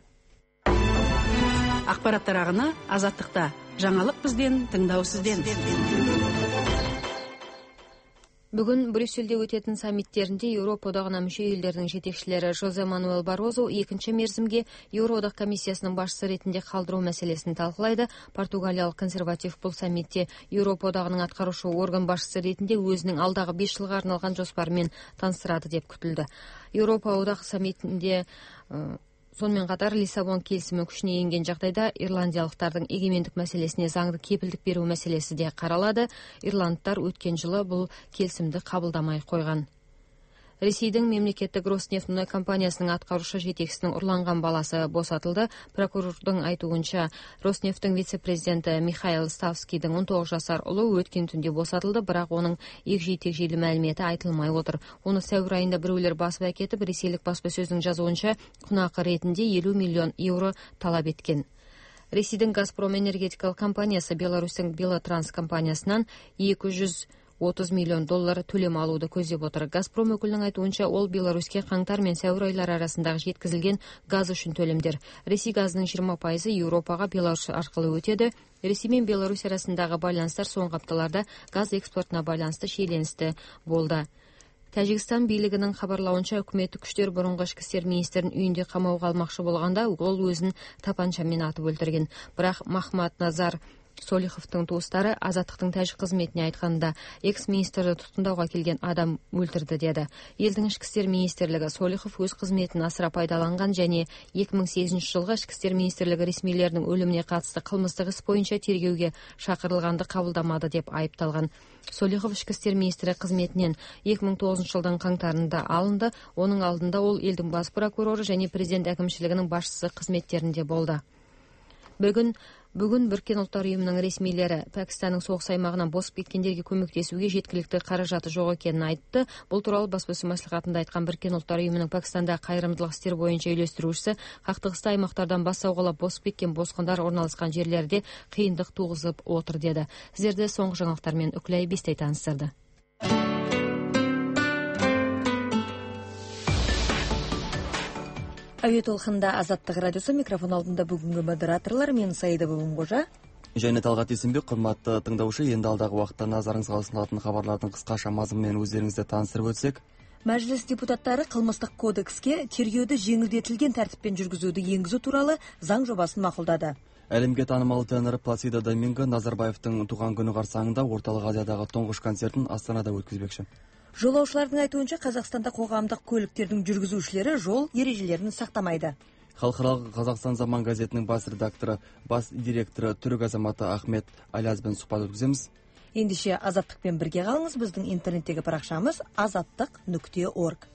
Ақпараттар ағыны азаттықта. Жаңалық бізден, тыңдау сізден. Бүгін Брюссельде өтетін саммиттерінде Еуропа одағына мүше елдердің жетекшілері Жозе Мануэл Барозо екінші мерзімге Еуроодақ комиссиясының басшысы ретінде қалдыру мәселесін талқылайды. Португалиялық консерватив бұл саммитте Еуропа одағының атқарушы орган басшысы ретінде өзінің алдағы бес жылға арналған жоспарымен таныстырады деп күтілді. Еуропа одақ саммитінде сонымен қатар Лиссабон келісімі күшіне енген жағдайда ирландиялықтардың егемендік мәселесіне заңды кепілдік беру мәселесі де қаралады. Ирландтар өткен жылы бұл келісімді қабылдамай қойған. Ресейдің мемлекеттік Роснефть мұнай компаниясының атқарушы жетекшісінің ұрланған баласы босатылды. Прокурордың айтуынша Роснефттің вице-президенті Михаил Ставскийдің он тоғыз жасар ұлы өткен түнде босатылды, бірақ оның егжей-тегжейлі мәліметі айтылмай отыр. Оны сәуір айында біреулер басып әкетіп, ресейлік баспасөздің жазуынша құнақы ретінде елу миллион еуро талап еткен. Ресейдің Газпром энергетикалық компаниясы Беларусьтің Белотранс компаниясынан екі жүз отыз миллион доллар төлем алуды көздеп отыр. Газпром өкілінің айтуынша, ол Беларуське қаңтар мен сәуір айлары арасындағы жеткізілген газ үшін төлемдер. Ресей газының жиырма пайызы Еуропаға Беларусь арқылы өтеді. Ресей мен Беларусь арасындағы байланыстар соңғы апталарда газ экспортына байланысты шиеленісті болды. Тәжікстан билігінің хабарлауынша, үкіметтік күштер бұрынғы ішкі істер министрін үйінде қамауға алмақшы болғанда, ол өзін тапаншамен атып өлтірген. Бірақ Махмад Назар Солиховтың туыстары Азаттықтың тәжік қызметіне айтқанда, экс-министрді тұтқындауға келген адам өлтірді деді. Елдің ішкі істер министрлігі Солихов өз қызметін асыра пайдаланған және екі мың сегізінші жылғы ішкі істер министрлігі ресмилерінің өліміне қатысты қылмыстық іс бойынша тергеуге шақырылғанды қабылдамады деп айыпталған. Солихов ішкі істер министрі қызметінен екі мың тоғызыншы жылдың қаңтарында алынды. Оның алдында ол елдің бас прокуроры және президент әкімшілігінің басшысы қызметтерінде болды. Бүгін Бүгін Біріккен ұлттар ұйымының ресмилері Пәкістанның соғыс аймағынан босып кеткендерге көмектесуге жеткілікті қаражаты жоқ екенін айтты. Бұл туралы баспасөз мәслихатында айтқан Біріккен ұлттар ұйымының Пәкістанда қайырымдылық істер бойынша үйлестірушісі, қақтығысты аймақтардан бас сауғалап босып кеткен босқындар орналасқан жерлерде қиындық туғызып отыр деді. Сіздерді соңғы жаңалықтармен Үкілай Бестай таныстырды. Әуе толқында Азаттық радиосы, микрофон алдында бүгінгі модераторлар, мен Саида Бүгінғожа және Талғат Есенбек. Қымбатты тыңдаушы, енді алдағы уақытта назарыңызға ұсынылатын хабарлардың қысқаша мазмұнымен өздеріңізді таныстырып өтсек. Мәжіліс депутаттары қылмыстық кодекске тергеуді жеңілдетілген тәртіппен жүргізуді енгізу туралы заң жобасын мақұлдады. Әлемге танымал тенор Пласидо Доминго Назарбаевтың туған күні қарсаңында Орталық Азиядағы тұңғыш концертін Астанада өткізбекші. Жолаушылардың айтуынша, Қазақстанда қоғамдық көліктердің жүргізушілері жол ережелерін сақтамайды. Халықаралық Қазақстан заман газетінің бас редакторы, бас директоры түрік азаматы Ахмет Алязбен сұхбат өткіземіз. Ендеше Азаттықпен бірге қалыңыз. Біздің интернеттегі парақшамыз азаттық нүкте орг.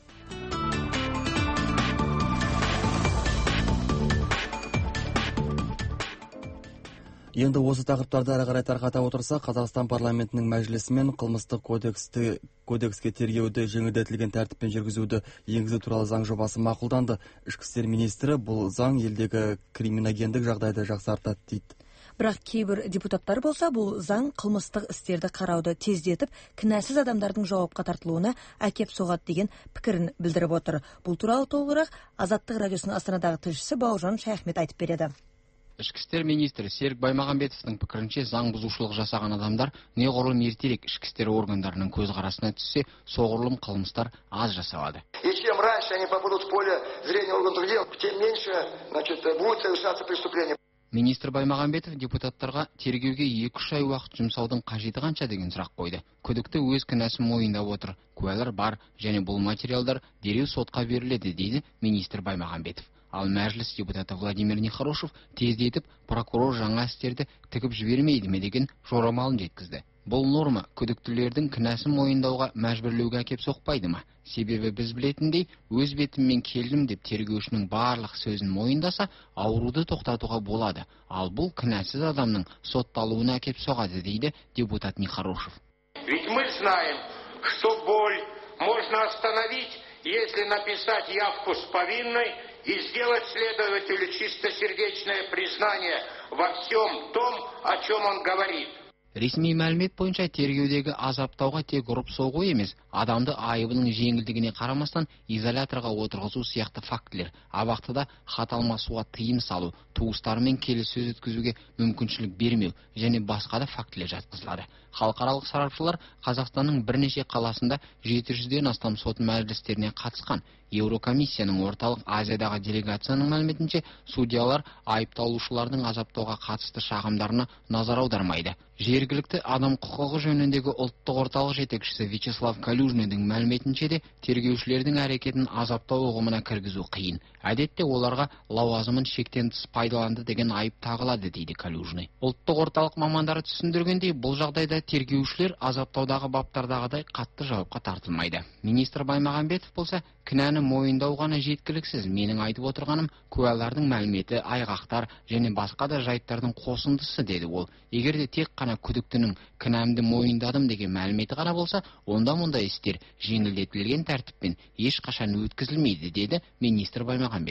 Енді осы тақырыптарды әрі қарай тарқата отырса, Қазақстан парламентінің мәжілісімен қылмыстық кодексті кодекске тергеуді жеңілдетілген тәртіппен жүргізуді енгізу туралы заң жобасы мақұлданды. Ішкі істер министрі бұл заң елдегі криминогендік жағдайды жақсартады дейді. Бірақ кейбір депутаттар болса, бұл заң қылмыстық істерді қарауды тездетіп, кінәсіз адамдардың жауапқа тартылуына әкеп соғады деген пікірін білдіріп отыр. Бұл туралы толығырақ Азаттық радиосының Астанадағы тілшісі Бауыржан Шайахмет айтып береді. Ішкі істер министрі Серік Баймағамбетовтың пікірінше, заң бұзушылық жасаған адамдар неғұрлым ертерек ішкі істер органдарының көзқарасына түссе, соғұрлым қылмыстар аз жасалады. И чем раньше они попадут в поле зрения органов дел, тем меньше, значит, будет совершаться преступление. Министр Баймағамбетов депутаттарға тергеуге екі-үш ай уақыт жұмсаудың қажеті қанша деген сұрақ қойды. Күдікті өз кінәсін мойындап отыр. Куәлар бар және бұл материалдар дереу сотқа беріледі, дейді министр Баймағамбетов. Ал мәжіліс депутаты Владимир Нехорошев тездетіп прокурор жаңа істерді тігіп жібермейді ме деген жорамалын жеткізді. Бұл норма күдіктілердің кінәсін мойындауға мәжбүрлеуге әкеп соқпайды ма? Себебі біз білетіндей, өз бетіммен келдім деп тергеушінің барлық сөзін мойындаса, ауруды тоқтатуға болады. Ал бұл кінәсіз адамның сотталуына әкеп соғады, дейді депутат Нехорошев. Ведь мы знаем, что боль можно остановить, если написать явку с повинной и сделать следователю чистосердечное признание во всем том, о чем он говорит. Ресми мәлімет бойынша тергеудегі азаптауға тек ұрып соғу емес, адамды айыбының жеңілдігіне қарамастан изоляторға отырғызу сияқты фактілер, абақтыда хат алмасуға тыйым салу, туыстарымен келіссөз өткізуге мүмкіншілік бермеу және басқа да фактілер жатқызылады. Халықаралық сарапшылар Қазақстанның бірнеше қаласында жеті жүзден астам сот мәжілістеріне қатысқан. Еурокомиссияның орталық Азиядағы делегацияның мәліметінше, судьялар айыпталушылардың азаптауға қатысты шағымдарына назар аудармайды. Жергілікті адам құқығы жөніндегі ұлттық орталық жетекшісі Вячеслав Калюжныйдың мәліметінше де, тергеушілердің әрекетін азаптау ұғымына кіргізу қиын. Әдетте оларға лауазымын шектен тыс пайдаланды деген айып тағылады, дейді Калюжный. Ұлттық орталық мамандары түсіндіргендей, бұл жағдайда тергеушілер азаптаудағы баптардағыдай қатты жауапқа тартылмайды. Министр Баймағамбетов болса, кінәні мойындау ғана жеткіліксіз. Менің айтып отырғаным куәлардың мәліметі, айғақтар және басқа да жайттардың қосындысы, деді ол. Егер де тек қана күдіктінің кінәмді мойындадым деген мәліметі ғана болса, онда мұндай істер жеңілдетілген тәртіппен ешқашан өткізілмейді, деді министр Баймағамбетов.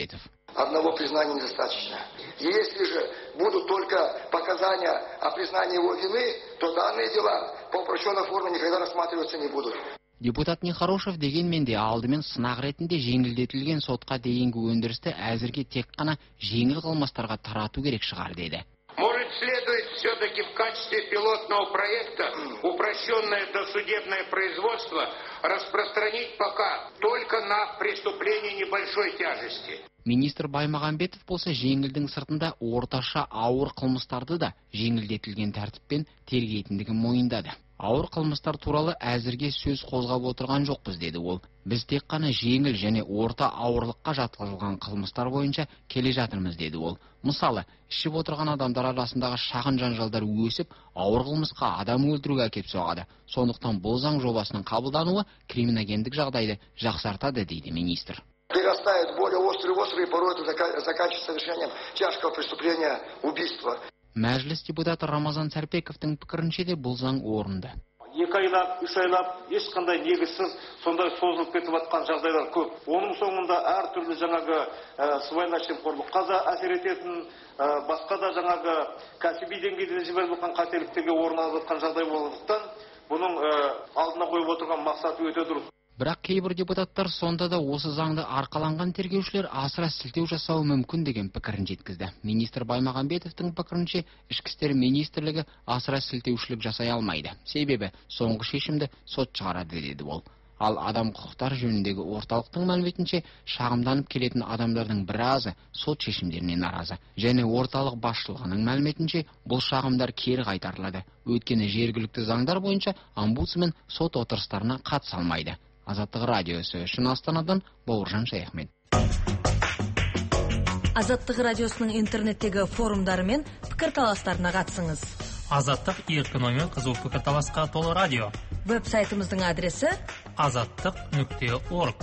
Одного признания недостаточно. Если же будут только показания о признании его вины, то данные дела по упрощенной форме никогда рассматриваться не будут. Депутат Нехорошев дегенмен де алдымен сынақ ретінде жеңілдетілген сотқа дейінгі өндірісті әзірге тек қана жеңіл қылмыстарға тарату керек шығар деді. Может, следует все-таки в качестве пилотного проекта упрощенное досудебное производство распространить пока только на преступления небольшой тяжести. Министр Баймағамбетов болса жеңілдің сыртында орташа ауыр қылмыстарды да жеңілдетілген тәртіппен тергейтіндігін мойындады. Ауыр қылмыстар туралы әзірге сөз қозғап отырған жоқпыз деді ол. Біз тек қана жеңіл және орта ауырлыққа жатқызылған қылмыстар бойынша келе жатырмыз деді ол. Мысалы, ішіп отырған адамдар арасындағы шағын жанжалдар өсіп, ауыр қылмысқа адам өлтіруге әкеп соғады. Сондықтан бұл заң жобасының қабылдануы криминогендік жағдайды жақсартады дейді министр. Прирастает более острый острый, порой это заканчивается совершением тяжкого преступления, убийства. Мәжіліс депутаты Рамазан Сәрпековтың пікірінше де бұл заң орынды. Екі айлап, үш айлап, ешқандай негізсіз сондай созылып кетіп жатқан жағдайлар көп. Оның соңында әртүрлі жаңағы сыбайлас жемқорлыққа да әсер ететін, басқа да жаңағы кәсіби деңгейде жіберіп жатқан қателіктерге орын алып жатқан жағдай болғандықтан, бұның алдына қойып отырған мақсаты өте дұрыс. Бірақ кейбір депутаттар сонда да осы заңды арқаланған тергеушілер асыра сілтеу жасауы мүмкін деген пікірін жеткізді. Министр Баймағамбетовтың пікірінше, ішкі істер министрлігі асыра сілтеушілік жасай алмайды. Себебі соңғы шешімді сот шығарады деді ол. Ал адам құқықтар жөніндегі орталықтың мәліметінше, шағымданып келетін адамдардың біразы сот шешімдеріне наразы. Және орталық басшылығының мәліметінше, бұл шағымдар кері қайтарылады. Өйткені жергілікті заңдар бойынша омбудсмен сот отырыстарына қатыса алмайды. Азаттық радиосы үшін Астанадан Бауыржан Шаяхмет. Азаттық радиосының интернеттегі форумдары мен пікірталастарына қатысыңыз. Азаттық еркін оймен қызу пікірталасқа толы радио. Веб-сайтымыздың адресі азаттық нүкте орг.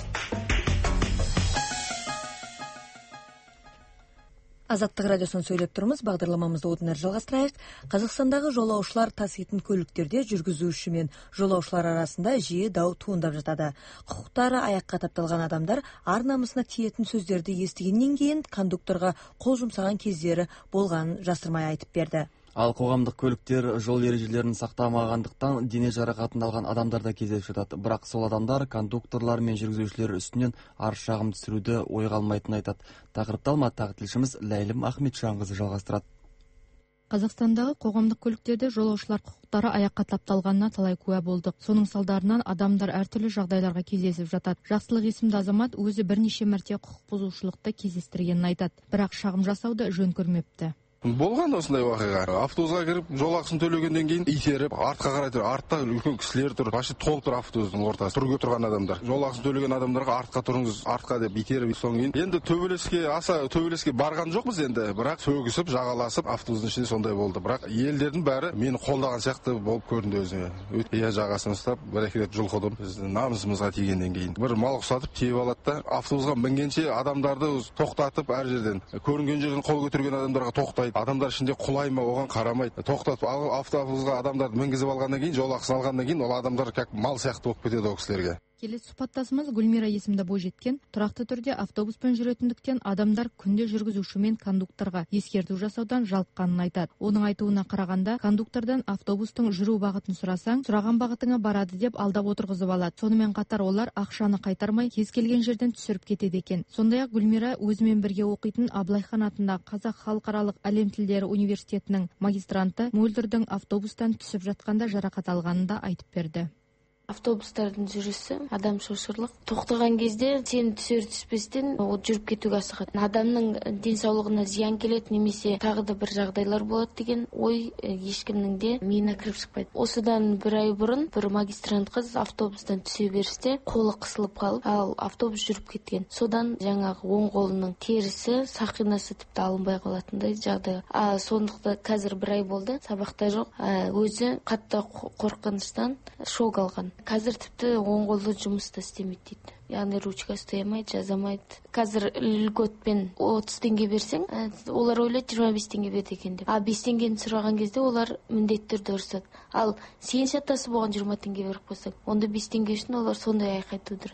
Азаттық радиосын сөйлеп тұрмыз, бағдарламамызды одан әрі жалғастырайық. Қазақстандағы жолаушылар таситын көліктерде жүргізуші мен жолаушылар арасында жиі дау туындап жатады. Құқықтары аяққа тапталған адамдар ар намысына тиетін сөздерді естігеннен кейін кондукторға қол жұмсаған кездері болғанын жасырмай айтып берді. Ал қоғамдық көліктер жол ережелерін сақтамағандықтан дене жарақатын алған адамдар да кездесіп жатады. Бірақ сол адамдар кондукторлар мен жүргізушілер үстінен арыз шағым түсіруді ойға алмайтынын айтады. Тақырыпты Алматыдағы тілшіміз Ләйлім Ахметжанқызы жалғастырады. Қазақстандағы қоғамдық көліктерде жолаушылар құқықтары аяққа тапталғанына талай куә болдық. Соның салдарынан адамдар әртүрлі жағдайларға кездесіп жатады. Жақсылық есімді азамат өзі бірнеше мәрте құқық бұзушылықты кездестіргенін айтады. Бірақ шағым жасауды жөн көрмепті. Болған осындай уақиға. Автобусқа кіріп, жол ақысын төлегеннен кейін итеріп, артқа қарай тұр. Артта үлкен кісілер тұр. Башы толып тұр автобустың ортасы. Түрге тұрған адамдар. Жол ақысын төлеген адамдарға артқа тұрыңыз, артқа деп итеріп, соң кейін. Енді төбелеске, аса төбелеске барған жоқпыз енді. Бірақ сөгісіп, жағаласып, автобустың ішінде сондай болды. Бірақ елдердің бәрі мені қолдаған сияқты болып көрінді өзіне. Иә, жағасын ұстап, бір екі рет жұлқыдым. Біздің намысымызға тигеннен кейін. Бір мал ұқсатып, тиіп алады да, автобусқа мінгенше адамдарды тоқтатып әр жерден, көрінген жерден қол көтерген адамдарға тоқтайды. Адамдар ішінде құлай ма, оған қарамайды. Тоқтатып автобусқа адамдарды мінгізіп алғаннан кейін, жол ақысын алғаннан кейін, ол адамдар как мал сияқты болып кетеді ол кісілерге. Келесі сұхбаттасымыз Гүлмира есімді бойжеткен, тұрақты түрде автобуспен жүретіндіктен адамдар күнде жүргізуші мен кондукторға ескерту жасаудан жалыққанын айтады. Оның айтуына қарағанда, кондуктордан автобустың жүру бағытын сұрасаң, сұраған бағытыңа барады деп алдап отырғызып алады. Сонымен қатар олар ақшаны қайтармай кез келген жерден түсіріп кетеді екен. Сондай-ақ Гүлмира өзімен бірге оқитын Абылайхан атындағы Қазақ халықаралық әлем тілдері университетінің магистранты Мөлдірдің автобустан түсіп жатқанда жарақат алғанын да айтып берді. Автобустардың жүрісі адам шошырлық. Тоқтаған кезде сен түсер түспестен ол жүріп кетуге асығады. Адамның денсаулығына зиян келеді немесе тағы да бір жағдайлар болады деген ой ешкімнің де миына кіріп шықпайды. Осыдан бір ай бұрын бір магистрант қыз автобустан түсе берісте қолы қысылып қалып, ал автобус жүріп кеткен. Содан жаңағы оң қолының терісі, сақинасы тіпті алынбай қалатындай жағдай. А сондықтан қазір бір ай болды, сабақта жоқ. Өзі қатты қорқыныштан шок алған. Қазір тіпті оң қолы жұмыста істемейді дейді. Яғни ручка ұстай алмайды, жаза алмайды. Қазір льготпен отыз теңге берсең, олар ойлайды жиырма бес теңге берді екен деп. А бес теңгені сұраған кезде олар міндетті түрде ұрысады. Ал сен шатасы болған жиырма теңге беріп қойсаң, онда бес теңге үшін олар сондай айқай тудырады.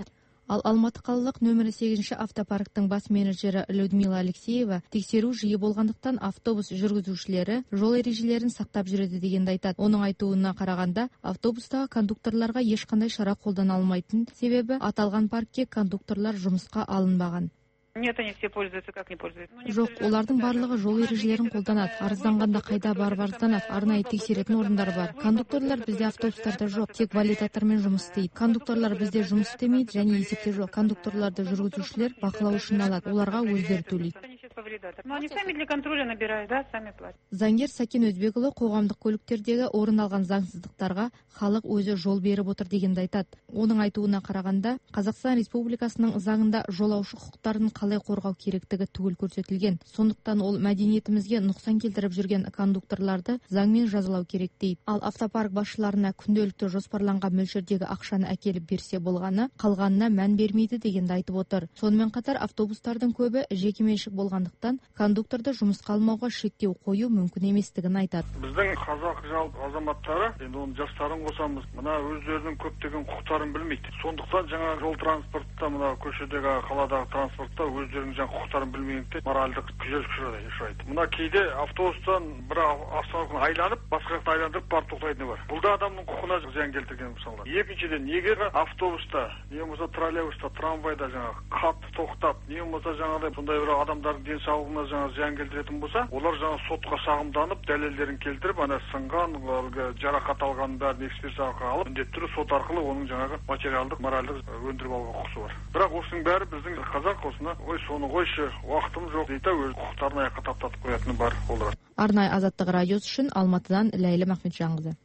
Ал Алматы қалалық нөмірі сегізінші автопарктың бас менеджері Людмила Алексеева тексеру жиі болғандықтан автобус жүргізушілері жол ережелерін сақтап жүреді дегенді айтады. Оның айтуына қарағанда, автобустағы кондукторларға ешқандай шара қолдана алмайтын себебі аталған паркке кондукторлар жұмысқа алынбаған. Нет, они все пользуются, как не пользуются. Жоқ, олардың барлығы жол ережелерін қолданады. Арызданғанда қайда барып арызданады. Арнайы тексеретін орындар бар. Кондукторлар бізде автобустарда жоқ, тек валидатормен жұмыс істейді. Кондукторлар бізде жұмыс істемейді және есепте жоқ. Кондукторларды жүргізушілер бақылау үшін алады. Оларға өздері төлейді. Но они сами для контроля набирают, да, сами платят. Заңгер Сакен Өзбекұлы қоғамдық көліктердегі орын алған заңсыздықтарға халық өзі жол беріп отыр дегенді айтады. Оның айтуына қарағанда, Қазақстан Республикасының заңында жолаушы құқықтарын қалай қорғау керектігі түгел көрсетілген. Сондықтан ол мәдениетімізге нұқсан келтіріп жүрген кондукторларды заңмен жазалау керек дейді. Ал автопарк басшыларына күнделікті жоспарланған мөлшердегі ақшаны әкеліп берсе болғаны, қалғанына мән бермейді дегенді айтып отыр. Сонымен қатар автобустардың көбі жекеменшік болғандықтан кондукторды жұмысқа алмауға шектеу қою мүмкін еместігін айтады. Біздің қазақ жалпы азаматтары, енді оның жастарын қосамыз, мына өздерінің көптеген құқықтарын білмейді. Сондықтан жаңа жол транспортта, мына көшедегі қаладағы транспортта өздерінің жаңа құқықтарын білмегендіктен моральдық күйзеліске ұшырайды. Мына кейде автобустан бір автобустан айланып, басқа жаққа айландырып барып тоқтайтыны бар. Бұл да адамның құқығына зиян келтірген мысалдар. Екіншіден, неге автобуста, не болмаса троллейбуста, трамвайда жаңа қатты тоқтап, не болмаса жаңағыдай сондай бір адамдардың денсаулығына жаңа зиян келтіретін болса, олар жаңа сотқа шағымданып, дәлелдерін келтіріп, ана сынған, жарақат алғанның бәрін экспертизаға алып, міндетті түрде сот арқылы оның жаңағы материалдық, моральдық өндіріп алуға құқысы бар. Бірақ осының бәрі біздің қазақ осына, ой, соны қойшы, уақытым жоқ дейді, өз құқықтарын аяққа таптатып қоятыны бар олар. Арнайы Азаттық радиосы үшін Алматыдан Ләйлі Махметжанқызы.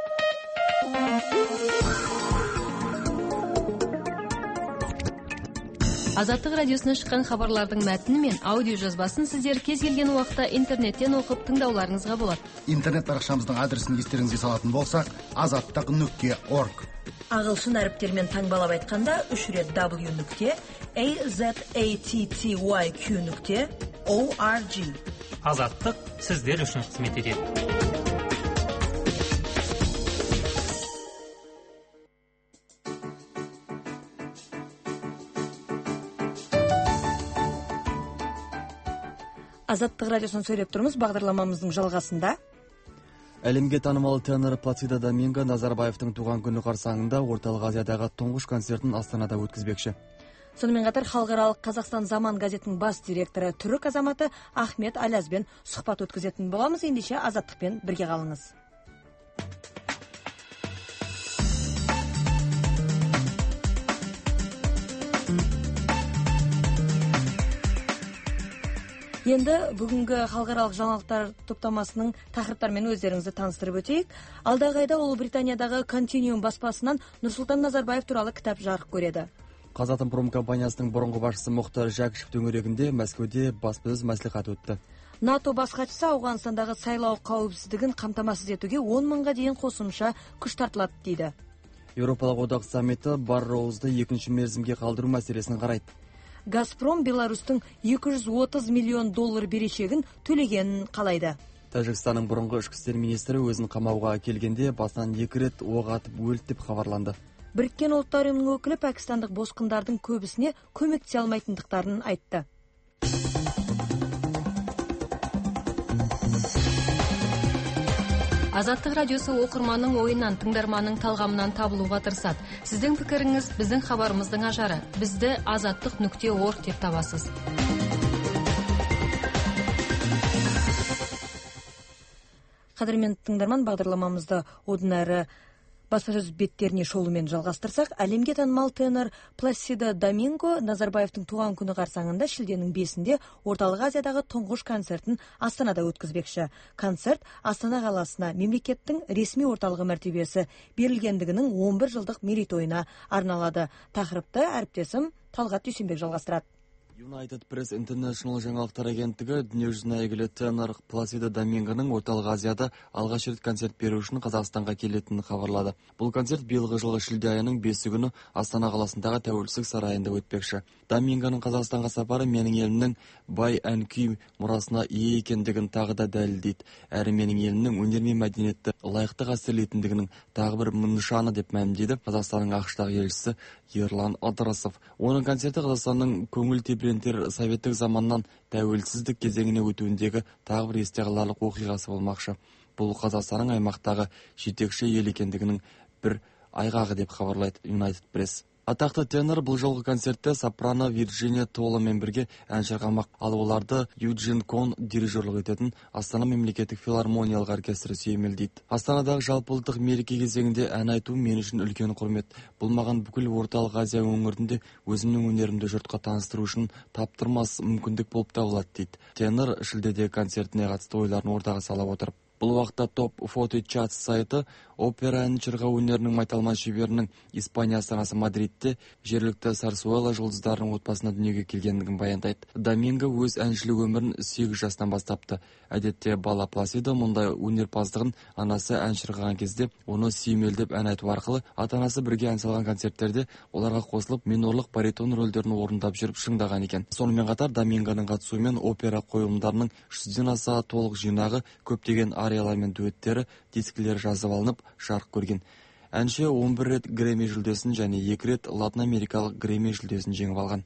Азаттық радиосына шыққан хабарлардың мәтіні мен аудио жазбасын сіздер кез келген уақытта интернеттен оқып тыңдауларыңызға болады. Интернет парақшамыздың адресін естеріңізге салатын болсақ, азаттық нүкте орг. Ағылшын әріптермен таңбалап айтқанда үш рет w нүкте azattyq нүкте org. Азаттық сіздер үшін қызмет етеді. Азаттық радиосын сөйлеп тұрмыз, бағдарламамыздың жалғасында. Әлемге танымал тенор Пласидо Доминго Назарбаевтың туған күні қарсаңында орталық Азиядағы тұңғыш концертін Астанада өткізбекші. Сонымен қатар халықаралық Қазақстан Заман газетінің бас директоры түрік азаматы Ахмет Алязбен сұхбат өткізетін боламыз. Ендеше Азаттықпен бірге қалыңыз. Енді бүгінгі халықаралық жаңалықтар топтамасының тақырыптарымен өздеріңізді таныстырып өтейік. Алдағы айда Ұлыбританиядағы Continuum баспасынан Нұрсұлтан Назарбаев туралы кітап жарық көреді. Қазатомпром компаниясының бұрынғы басшысы Мұхтар Жәкішев төңірегінде Мәскеуде баспасөз мәслихаты өтті. НАТО бас хатшысы Ауғанстандағы сайлау қауіпсіздігін қамтамасыз етуге он мыңға дейін қосымша күш тартылады дейді. Еуропалық одақ саммиті Барроузды екінші мерзімге қалдыру мәселесін қарайды. Газпром Беларусьтың екі жүз отыз миллион доллар берешегін төлегенін қалайды. Тәжікстанның бұрынғы ішкі істер министрі өзін қамауға келгенде басынан екі рет оқ атып өлді деп хабарланды. Біріккен ұлттар ұйымының өкілі пәкістандық босқындардың көбісіне көмектесе алмайтындықтарын айтты. Азаттық радиосы оқырманның ойынан, тыңдарманның талғамынан табылуға тырысады. Сіздің пікіріңіз біздің хабарымыздың ажары. Бізді азаттық нүкте орг деп табасыз. Қадірмен тыңдарман, бағдарламамызды одан әрі баспасөз беттеріне шолумен жалғастырсақ, әлемге танымал тенор Пласидо Доминго Назарбаевтың туған күні қарсаңында шілденің бесінде орталық Азиядағы тұңғыш концертін Астанада өткізбекші. Концерт Астана қаласына мемлекеттің ресми орталығы мәртебесі берілгендігінің он бір жылдық мерейтойына арналады. Тақырыпты әріптесім Талғат Дүйсенбек жалғастырады. United Press International жаңалықтар агенттігі дүниежүзіне әйгілі тенор Пласидо Домингоның орталық Азияда алғаш рет концерт беру үшін Қазақстанға келетінін хабарлады. Бұл концерт биылғы жылғы шілде айының бесі күні Астана қаласындағы Тәуелсіздік сарайында өтпекші. Домингоның Қазақстанға сапары менің елімнің бай ән күй мұрасына ие екендігін тағы да дәлелдейді. Әрі менің елімнің өнер мен мәдениетті лайықты қастерлейтіндігінің тағы бір нышаны деп мәлімдейді Қазақстанның ақш-тағы елшісі Ерлан Ыдырысов. Оның концерті Қазақстанның көңіл тебірентер советтік заманнан тәуелсіздік кезеңіне өтуіндегі тағы бір есте қаларлық оқиғасы болмақшы. Бұл Қазақстанның аймақтағы жетекші ел екендігінің бір айғағы деп хабарлайды United Press. Атақты тенор бұл жолғы концертте сопрано Вирджиния Толомен бірге ән шырқамақ, ал оларды Юджин Кон дирижерлік ететін Астана мемлекеттік филармониялық оркестрі сүйемелдейді. Астанадағы жалпыұлттық мереке кезеңінде ән айту мен үшін үлкен құрмет. Бұл маған бүкіл орталық Азия өңірінде өзімнің өнерімді жұртқа таныстыру үшін таптырмас мүмкіндік болып табылады дейді. Тенор шілдедегі концертіне қатысты ойларын ортаға сала отырып. Бұл уақытта топ фото чат сайты опера ән шырқау өнерінің майталман шеберінің Испания астанасы Мадридте жергілікті Сарсуэла жұлдыздарының отбасына дүниеге келгендігін баяндайды. Доминго өз әншілік өмірін сегіз жастан бастапты. Әдетте бала Пласидо мұндай өнерпаздығын анасы ән шырқаған кезде оны сүйемелдеп ән айту арқылы ата-анасы бірге ән салған концерттерде оларға қосылып минорлық баритон рөлдерін орындап жүріп шыңдаған екен. Сонымен қатар Домингоның қатысуымен опера қойылымдарының жүзден аса толық жинағы, көптеген ариялар мен дуэттері дискілер жазып алынып жарық көрген. Әнші он бір рет Грэмми жүлдесін және екі рет Латын Америкалық Грэмми жүлдесін жеңіп алған.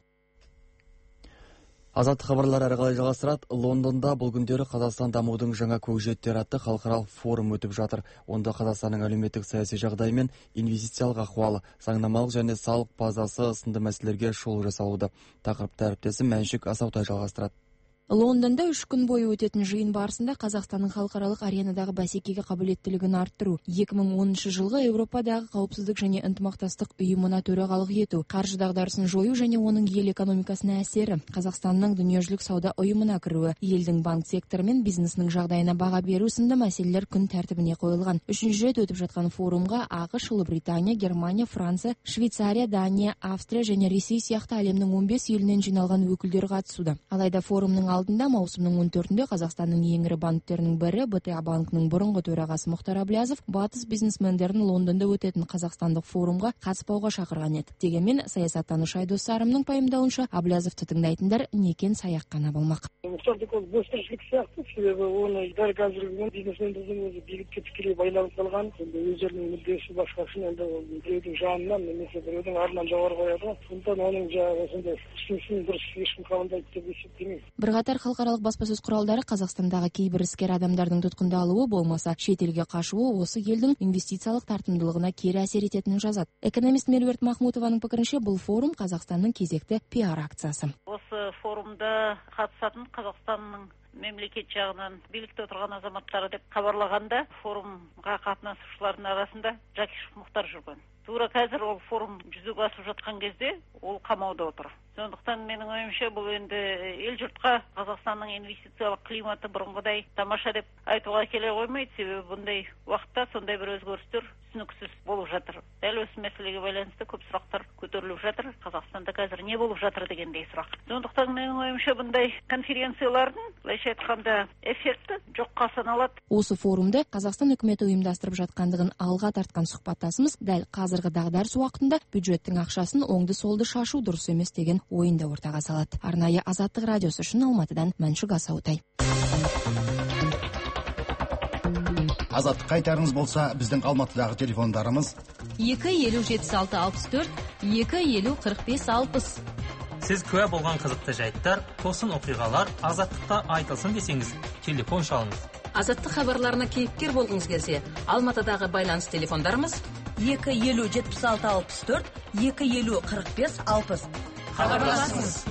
Азаттық хабарлар әрі қарай жалғастырады. Лондонда бұл күндері Қазақстан дамудың жаңа көкжиектері атты халықаралық форум өтіп жатыр. Онда Қазақстанның әлеуметтік саяси жағдайы мен инвестициялық ахуалы, заңнамалық және салық базасы сынды мәселелерге шолу жасалуда. Тақырыпты әріптесім Мәншік Асаутай жалғастырады. Лондонда үш күн бойы өтетін жиын барысында Қазақстанның халықаралық аренадағы бәсекеге қабілеттілігін арттыру, екі мың оныншы жылғы Еуропадағы қауіпсіздік және ынтымақтастық ұйымына төрағалық ету, қаржы дағдарысын жою және оның ел экономикасына әсері, Қазақстанның дүниежүзілік сауда ұйымына кіруі, елдің банк секторы мен бизнесінің жағдайына баға беру сынды мәселелер күн тәртібіне қойылған. Үшінші рет өтіп жатқан форумға ақш, Ұлыбритания, Германия, Франция, Швейцария, Дания, Австрия және Ресей сияқты әлемнің он бес елінен жиналған өкілдер қатысуда. Алайда форумның алдында маусымның он төртінде Қазақстанның ең ірі банктерінің бірі бэ тэ а банкінің бұрынғы төрағасы Мұхтар Әблязов батыс бизнесмендерін Лондонда өтетін қазақстандық форумға қатыспауға шақырған еді. Дегенмен саясаттанушы Айдос Сарымның пайымдауынша Әблязовты тыңдайтындар некен саяқ қана болмақ. Мұхтардікі бос тіршілік сияқты, себебі оны дәл қазіргі бизнесмендердің өзі билікке тікелей байланып қалған, өздерінің мүддесі басқасын енді біреудің жанынан немесе біреудің артынан жоғары қояды. Сондықтан оның жаңағы осындай ұсынысын дұрыс ешкім қабылдайды деп есептемеймін. Бірқатар халықаралық баспасөз құралдары Қазақстандағы кейбір іскер адамдардың тұтқындалуы болмаса шетелге қашуы осы елдің инвестициялық тартымдылығына кері әсер ететінін жазады. Экономист Меруерт Махмутованың пікірінше, бұл форум Қазақстанның кезекті пиар акциясы. Осы форумда қатысатын Қазақстанның мемлекет жағынан билікте отырған азаматтары деп хабарлағанда форумға қатынасушылардың арасында Жакишев Мұхтар жүрген. Тура қазір ол форум жүзеге асып жатқан кезде ол қамауда отыр. Сондықтан менің ойымша бұл енді ел жұртқа Қазақстанның инвестициялық климаты бұрынғыдай тамаша деп айтуға келе қоймайды, себебі бұндай уақытта сондай бір өзгерістер түсініксіз болып жатыр. Дәл осы мәселеге байланысты көп сұрақтар көтеріліп жатыр. Қазақстанда қазір не болып жатыр дегендей сұрақ. Сондықтан менің ойымша бұндай конференциялардың, былайша айтқанда, эффекті жоққа саналады. Осы форумды Қазақстан үкіметі ұйымдастырып жатқандығын алға тартқан сұхбаттасымыз дәл қазіргі дағдарыс уақытында бюджеттің ақшасын оңды-солды шашу дұрыс емес деген ойында ортаға салады. Арнайы Азаттық радиосы үшін Алматыдан Мәншік Асаутай. Азаттық қайтарыңыз болса, біздің Алматыдағы телефондарымыз екі елу жетпіс алты алпыс төрт, екі елу қырық бес алпыс. Сіз куә болған қызықты жайттар, тосын оқиғалар Азаттықта айтылсын десеңіз, телефон шалыңыз. Азаттық хабарларына кейіпкер болғыңыз келсе, Алматыдағы байланыс телефондарымыз екі елу жетпіс алты алпыс төрт, екі елу қырық бес алпыс. Хабарласыңыз.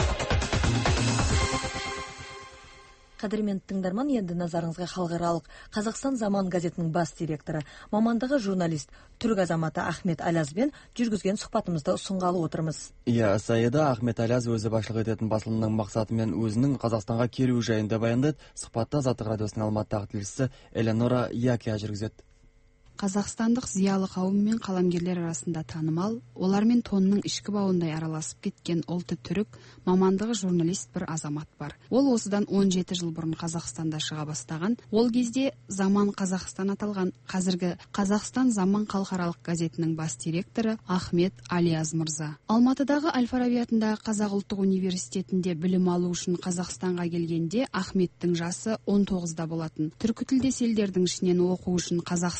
Қадірменді тыңдарман, енді назарыңызға халықаралық Қазақстан заман газетінің бас директоры, мамандығы журналист, түрік азаматы Ахмет Алязбен жүргізген сұхбатымызды ұсынғалы отырмыз. Иә, Саида Ахмет Аляз өзі басшылық ететін басылымның мақсаты мен өзінің Қазақстанға келуі жайында баяндайды. Сұхбатты Азаттық радиосының Алматыдағы тілшісі Эленора Якия жүргізеді. Қазақстандық зиялы қауым мен қаламгерлер арасында танымал, олармен тонның ішкі бауындай араласып кеткен ұлты түрік, мамандығы журналист бір азамат бар. Ол осыдан он жеті жыл бұрын Қазақстанда шыға бастаған. Ол кезде Заман Қазақстан аталған қазіргі Қазақстан Заман халықаралық газетінің бас директоры Ахмет Алияз мырза. Алматыдағы Әл-Фараби атындағы Қазақ ұлттық университетінде білім алу үшін Қазақстанға келгенде Ахметтің жасы он тоғызда болатын. Түркі тілдес елдердің ішінен оқу үшін Қазақстанды неге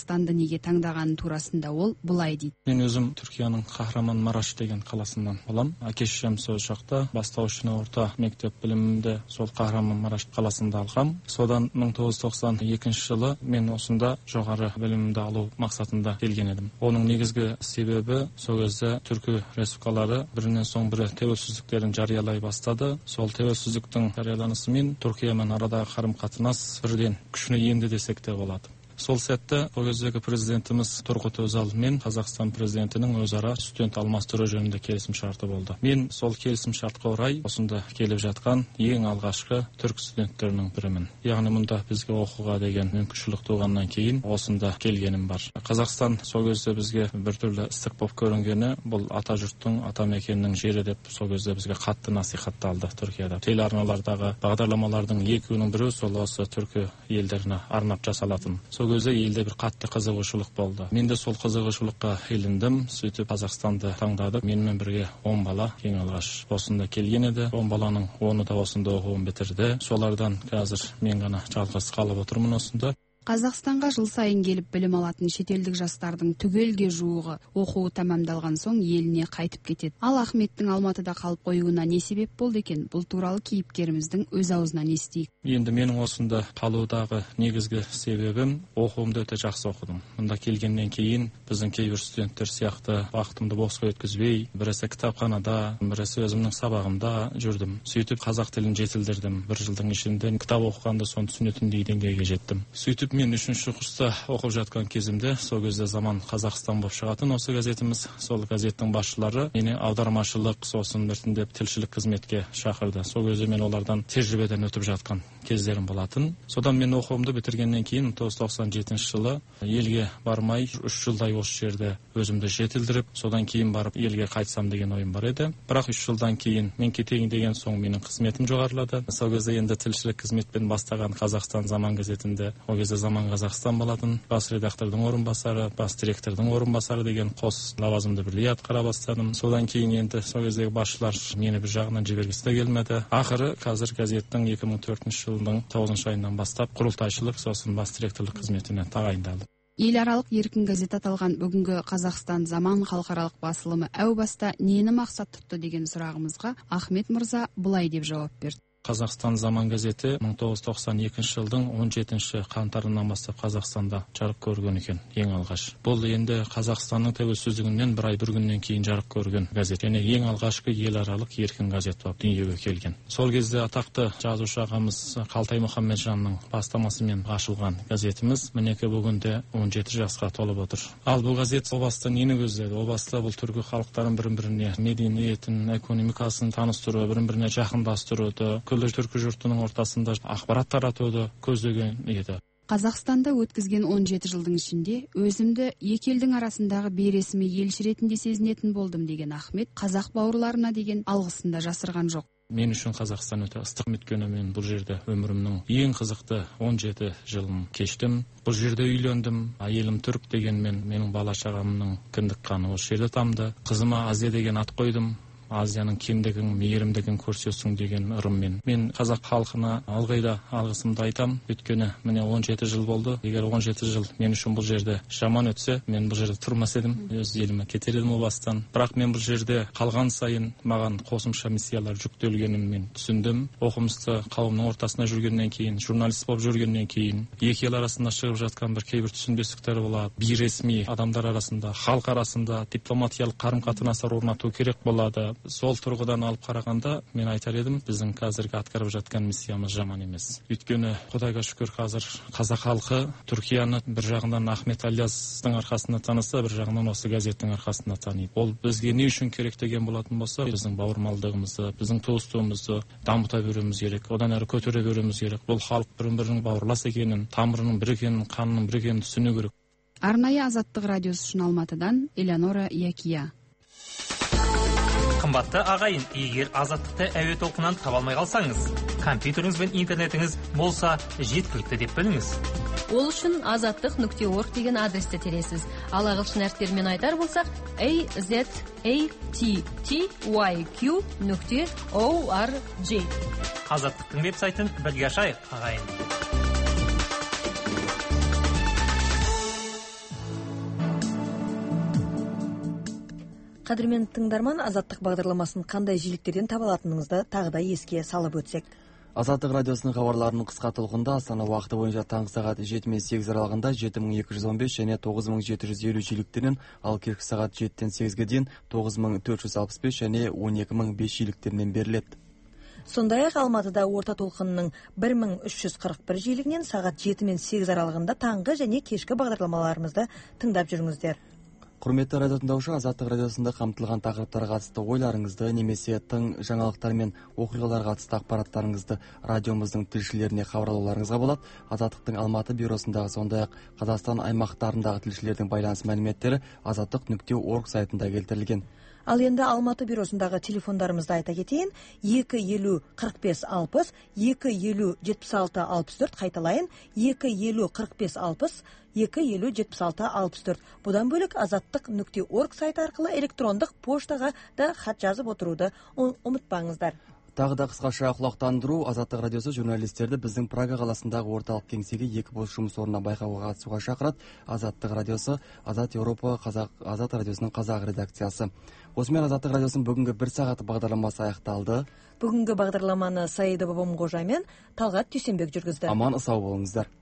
неге таңдағаны турасында ол былай дейді. Мен өзім Түркияның Кахраман Мараш деген қаласынан болам. Әке шешем сол жақта бастауыш орта мектеп білімімді сол Кахраман Мараш қаласында алғам. Содан мың тоғыз жүз тоқсан екінші жылы мен осында жоғары білімімді алу мақсатында келген едім. Оның негізгі себебі сол кезде түркі республикалары бірінен соң бірі тәуелсіздіктерін жариялай бастады. Сол тәуелсіздіктің жарияланысымен Түркиямен арадағы қарым-қатынас бірден күшіне енді десек те болады. Сол сәтті ол кездегі президентіміз Тұрғыт Өзал мен Қазақстан президентінің өзара студент алмастыру жөнінде келісім шарты болды. Мен сол келісім шартқа орай осында келіп жатқан ең алғашқы түрк студенттерінің бірімін. Яғни мұнда бізге оқуға деген мүмкіншілік туғаннан кейін осында келгенім бар. Қазақстан сол кезде бізге біртүрлі ыстық болып көрінгені бұл ата жұрттың, ата мекеннің жері деп сол кезде бізге қатты насихатталды Түркияда. Телеарналардағы бағдарламалардың екеуінің бірі сол осы түркі елдеріне арнап жасалатын. Сол кезде елде бір қатты қызығушылық болды. Мен де сол қызығушылыққа илендім, сөйтіп Қазақстанды таңдадым. Менімен бірге он бала ең алғаш осында келген еді. он баланың оны да осында оқуын бітірді. Солардан қазір мен ғана жалғыз қалып отырмын осында. Қазақстанға жыл сайын келіп білім алатын шетелдік жастардың түгелге жуығы оқуы тамамдалған соң еліне қайтып кетеді. Ал Ахметтің Алматыда қалып қоюына не себеп болды екен? Бұл туралы кейіпкеріміздің өз аузынан естейік. Енді менің осында қалудағы негізгі себебім оқуымды өте жақсы оқыдым. Мұнда келгеннен кейін біздің кейбір студенттер сияқты уақытымды босқа өткізбей, біресе кітапханада, біресе өзімнің сабағымда жүрдім. Сөйтіп қазақ тілін жетілдірдім. Бір жылдың ішінде кітап оқығанда соны түсінетіндей деңгейге жеттім. Сөйтіп мен үшінші курста оқып жатқан кезімде сол кезде Заман Қазақстан болып шығатын осы газетіміз. Сол газеттің басшылары мені аудармашылық, сосын біртіндеп тілшілік қызметке шақырды. Сол кезде мен олардан тәжірибеден өтіп жатқан кездерім болатын. Содан мен оқуымды бітіргеннен кейін мың тоғыз жүз тоқсан жетінші жылы елге бармай үш жылдай осы жерде өзімді жетілдіріп, содан кейін барып елге қайтсам деген ойым бар еді. Бірақ үш жылдан кейін мен кетейін деген соң менің қызметім жоғарылады. Сол кезде енді тілшілік қызметпен бастаған Қазақстан Заман газетінде ол кезде Заман Қазақстан болатын, бас редактордың орынбасары, бас директордың орынбасары деген қос лауазымды бірдей атқара бастадым. Содан кейін енді сол кездегі басшылар мені бір жағынан жібергісі де келмеді. Ақыры қазір газеттің екі мың төртінші жылдың тоғызыншы айынан бастап құрылтайшылық, сосын бас директорлық қызметіне тағайындалды. Ел аралық еркін газет аталған бүгінгі Қазақстан Заман халықаралық басылымы әу баста нені мақсат тұтты деген сұрағымызға Ахмет мырза былай деп жауап берді. Қазақстан Заман газеті мың тоғыз жүз тоқсан екінші жылдың он жетінші қаңтарынан бастап Қазақстанда жарық көрген екен ең алғаш. Бұл енді Қазақстанның тәуелсіздігінен бір ай бір күннен кейін жарық көрген газет. Және ең алғашқы ел аралық еркін газет болып дүниеге келген. Сол кезде атақты жазушы ағамыз Қалтай Мұхамеджанның бастамасымен ашылған газетіміз мінекі бүгінде он жеті жасқа толып отыр. Ал бұл газет о баста нені көздеді? О баста бұл түркі халықтарын бірін-біріне мәдениетін, экономикасын таныстыру, бірін-біріне жақындастыруды, күллі түркі жұртының ортасында ақпарат таратуды көздеген еді. Қазақстанда өткізген он жеті жылдың ішінде өзімді екі елдің арасындағы бейресми елші ретінде сезінетін болдым деген Ахмет қазақ бауырларына деген алғысын да жасырған жоқ. Мен үшін Қазақстан өте ыстық, өйткені мен бұл жерде өмірімнің ең қызықты он жеті жылын кештім. Бұл жерде үйлендім. Әйелім түрік дегенмен менің бала шағамның кіндік қаны осы жерде тамды. Қызыма Азия деген ат қойдым. Азияның кеңдігін, мейірімдігін көрсетсін деген ырыммен. Мен қазақ халқына алғайда алғысымды айтам, өйткені міне он жеті жыл болды. Егер он жеті жыл мен үшін бұл жерде жаман өтсе, мен бұл жерде тұрмас едім, өз еліме кетер едім о бастан. Бірақ мен бұл жерде қалған сайын маған қосымша миссиялар жүктелгенін мен түсіндім. Оқымысты қауымның ортасында жүргеннен кейін, журналист болып жүргеннен кейін, екі ел арасында шығып жатқан бір кейбір түсінбестіктер болады. Бейресми адамдар арасында, халық арасында дипломатиялық қарым-қатынастар орнату керек болады. Сол тұрғыдан алып қарағанда мен айтар едім, біздің қазіргі атқарып жатқан миссиямыз жаман емес. Өйткені Құдайға шүкір қазір қазақ халқы Түркияны бір жағынан Ахмет Альяздың арқасында таныса, бір жағынан осы газеттің арқасында таниды. Ол бізге не үшін керек деген болатын болса, біздің бауырмалдығымызды, біздің туыстығымызды дамыта беруіміз керек, одан әрі көтере беруіміз керек. Бұл халық бірін-бірінің бауырлас екенін, тамырының бір екенін, қанының бір екенін түсіну керек. Арнайы Азаттық радиосы үшін Алматыдан Элеонора Якия. Қымбатты ағайын, егер Азаттықты әуе толқынынан таба алмай қалсаңыз, компьютеріңіз бен интернетіңіз болса жеткілікті деп біліңіз. Ол үшін азаттық нүкте орг деген адресті тересіз. Ал ағылшын әріптерімен айтар болсақ a z a t t y q нүкте org. Азаттықтың веб-сайтын бірге ашайық, ағайын. Қадірмен тыңдарман, Азаттық бағдарламасын қандай жиіліктерден таба алатыныңызды тағы да еске салып өтсек. Азаттық радиосының хабарларының қысқа толқында Астана уақыты бойынша таңғы сағат жеті мен сегіз аралығында жеті мың екі жүз он бес және тоғыз мың жеті жүз елу жиіліктерінен, ал кешкі сағат жетіден сегізге дейін тоғыз мың төрт жүз алпыс бес және он екі мың бес жиіліктерінен беріледі. Сондай-ақ Алматыда орта толқынның бір мың үш жүз қырық бір жиілігінен сағат жеті мен сегіз аралығында таңғы және кешкі бағдарламаларымызды тыңдап жүріңіздер. Құрметті радио тыңдаушы, Азаттық радиосында қамтылған тақырыптарға қатысты ойларыңызды немесе тың жаңалықтар мен оқиғаларға қатысты ақпараттарыңызды радиомыздың тілшілеріне хабарлауларыңызға болады. Азаттықтың Алматы бюросындағы, сондай-ақ Қазақстан аймақтарындағы тілшілердің байланыс мәліметтері азаттық нүкте орг сайтында келтірілген. Ал енді Алматы бюросындағы телефондарымызды айта кетейін: екі елу қырық бес алпыс, екі елу жетпіс алты алпыс төрт, қайталайын, екі елу қырық бес алпыс, екі елу жетпіс алты алпыс төрт. Бұдан бөлік азаттық нүкте орг сайты арқылы электрондық поштаға да хат жазып отыруды ұмытпаңыздар. Тағы да қысқаша құлақтандыру: Азаттық радиосы журналистерді біздің Прага қаласындағы орталық кеңсеге екі бос жұмыс орнына байқауға қатысуға шақырады. Азаттық радиосы, Азат Еуропа, Қазақ, Азат радиосының қазақ редакциясы. Осымен Азаттық радиосының бүгінгі бір сағаты бағдарламасы аяқталды. Бүгінгі бағдарламаны Саида Бабамғожа мен Талғат Түйсенбек жүргізді. Аман сау болыңыздар.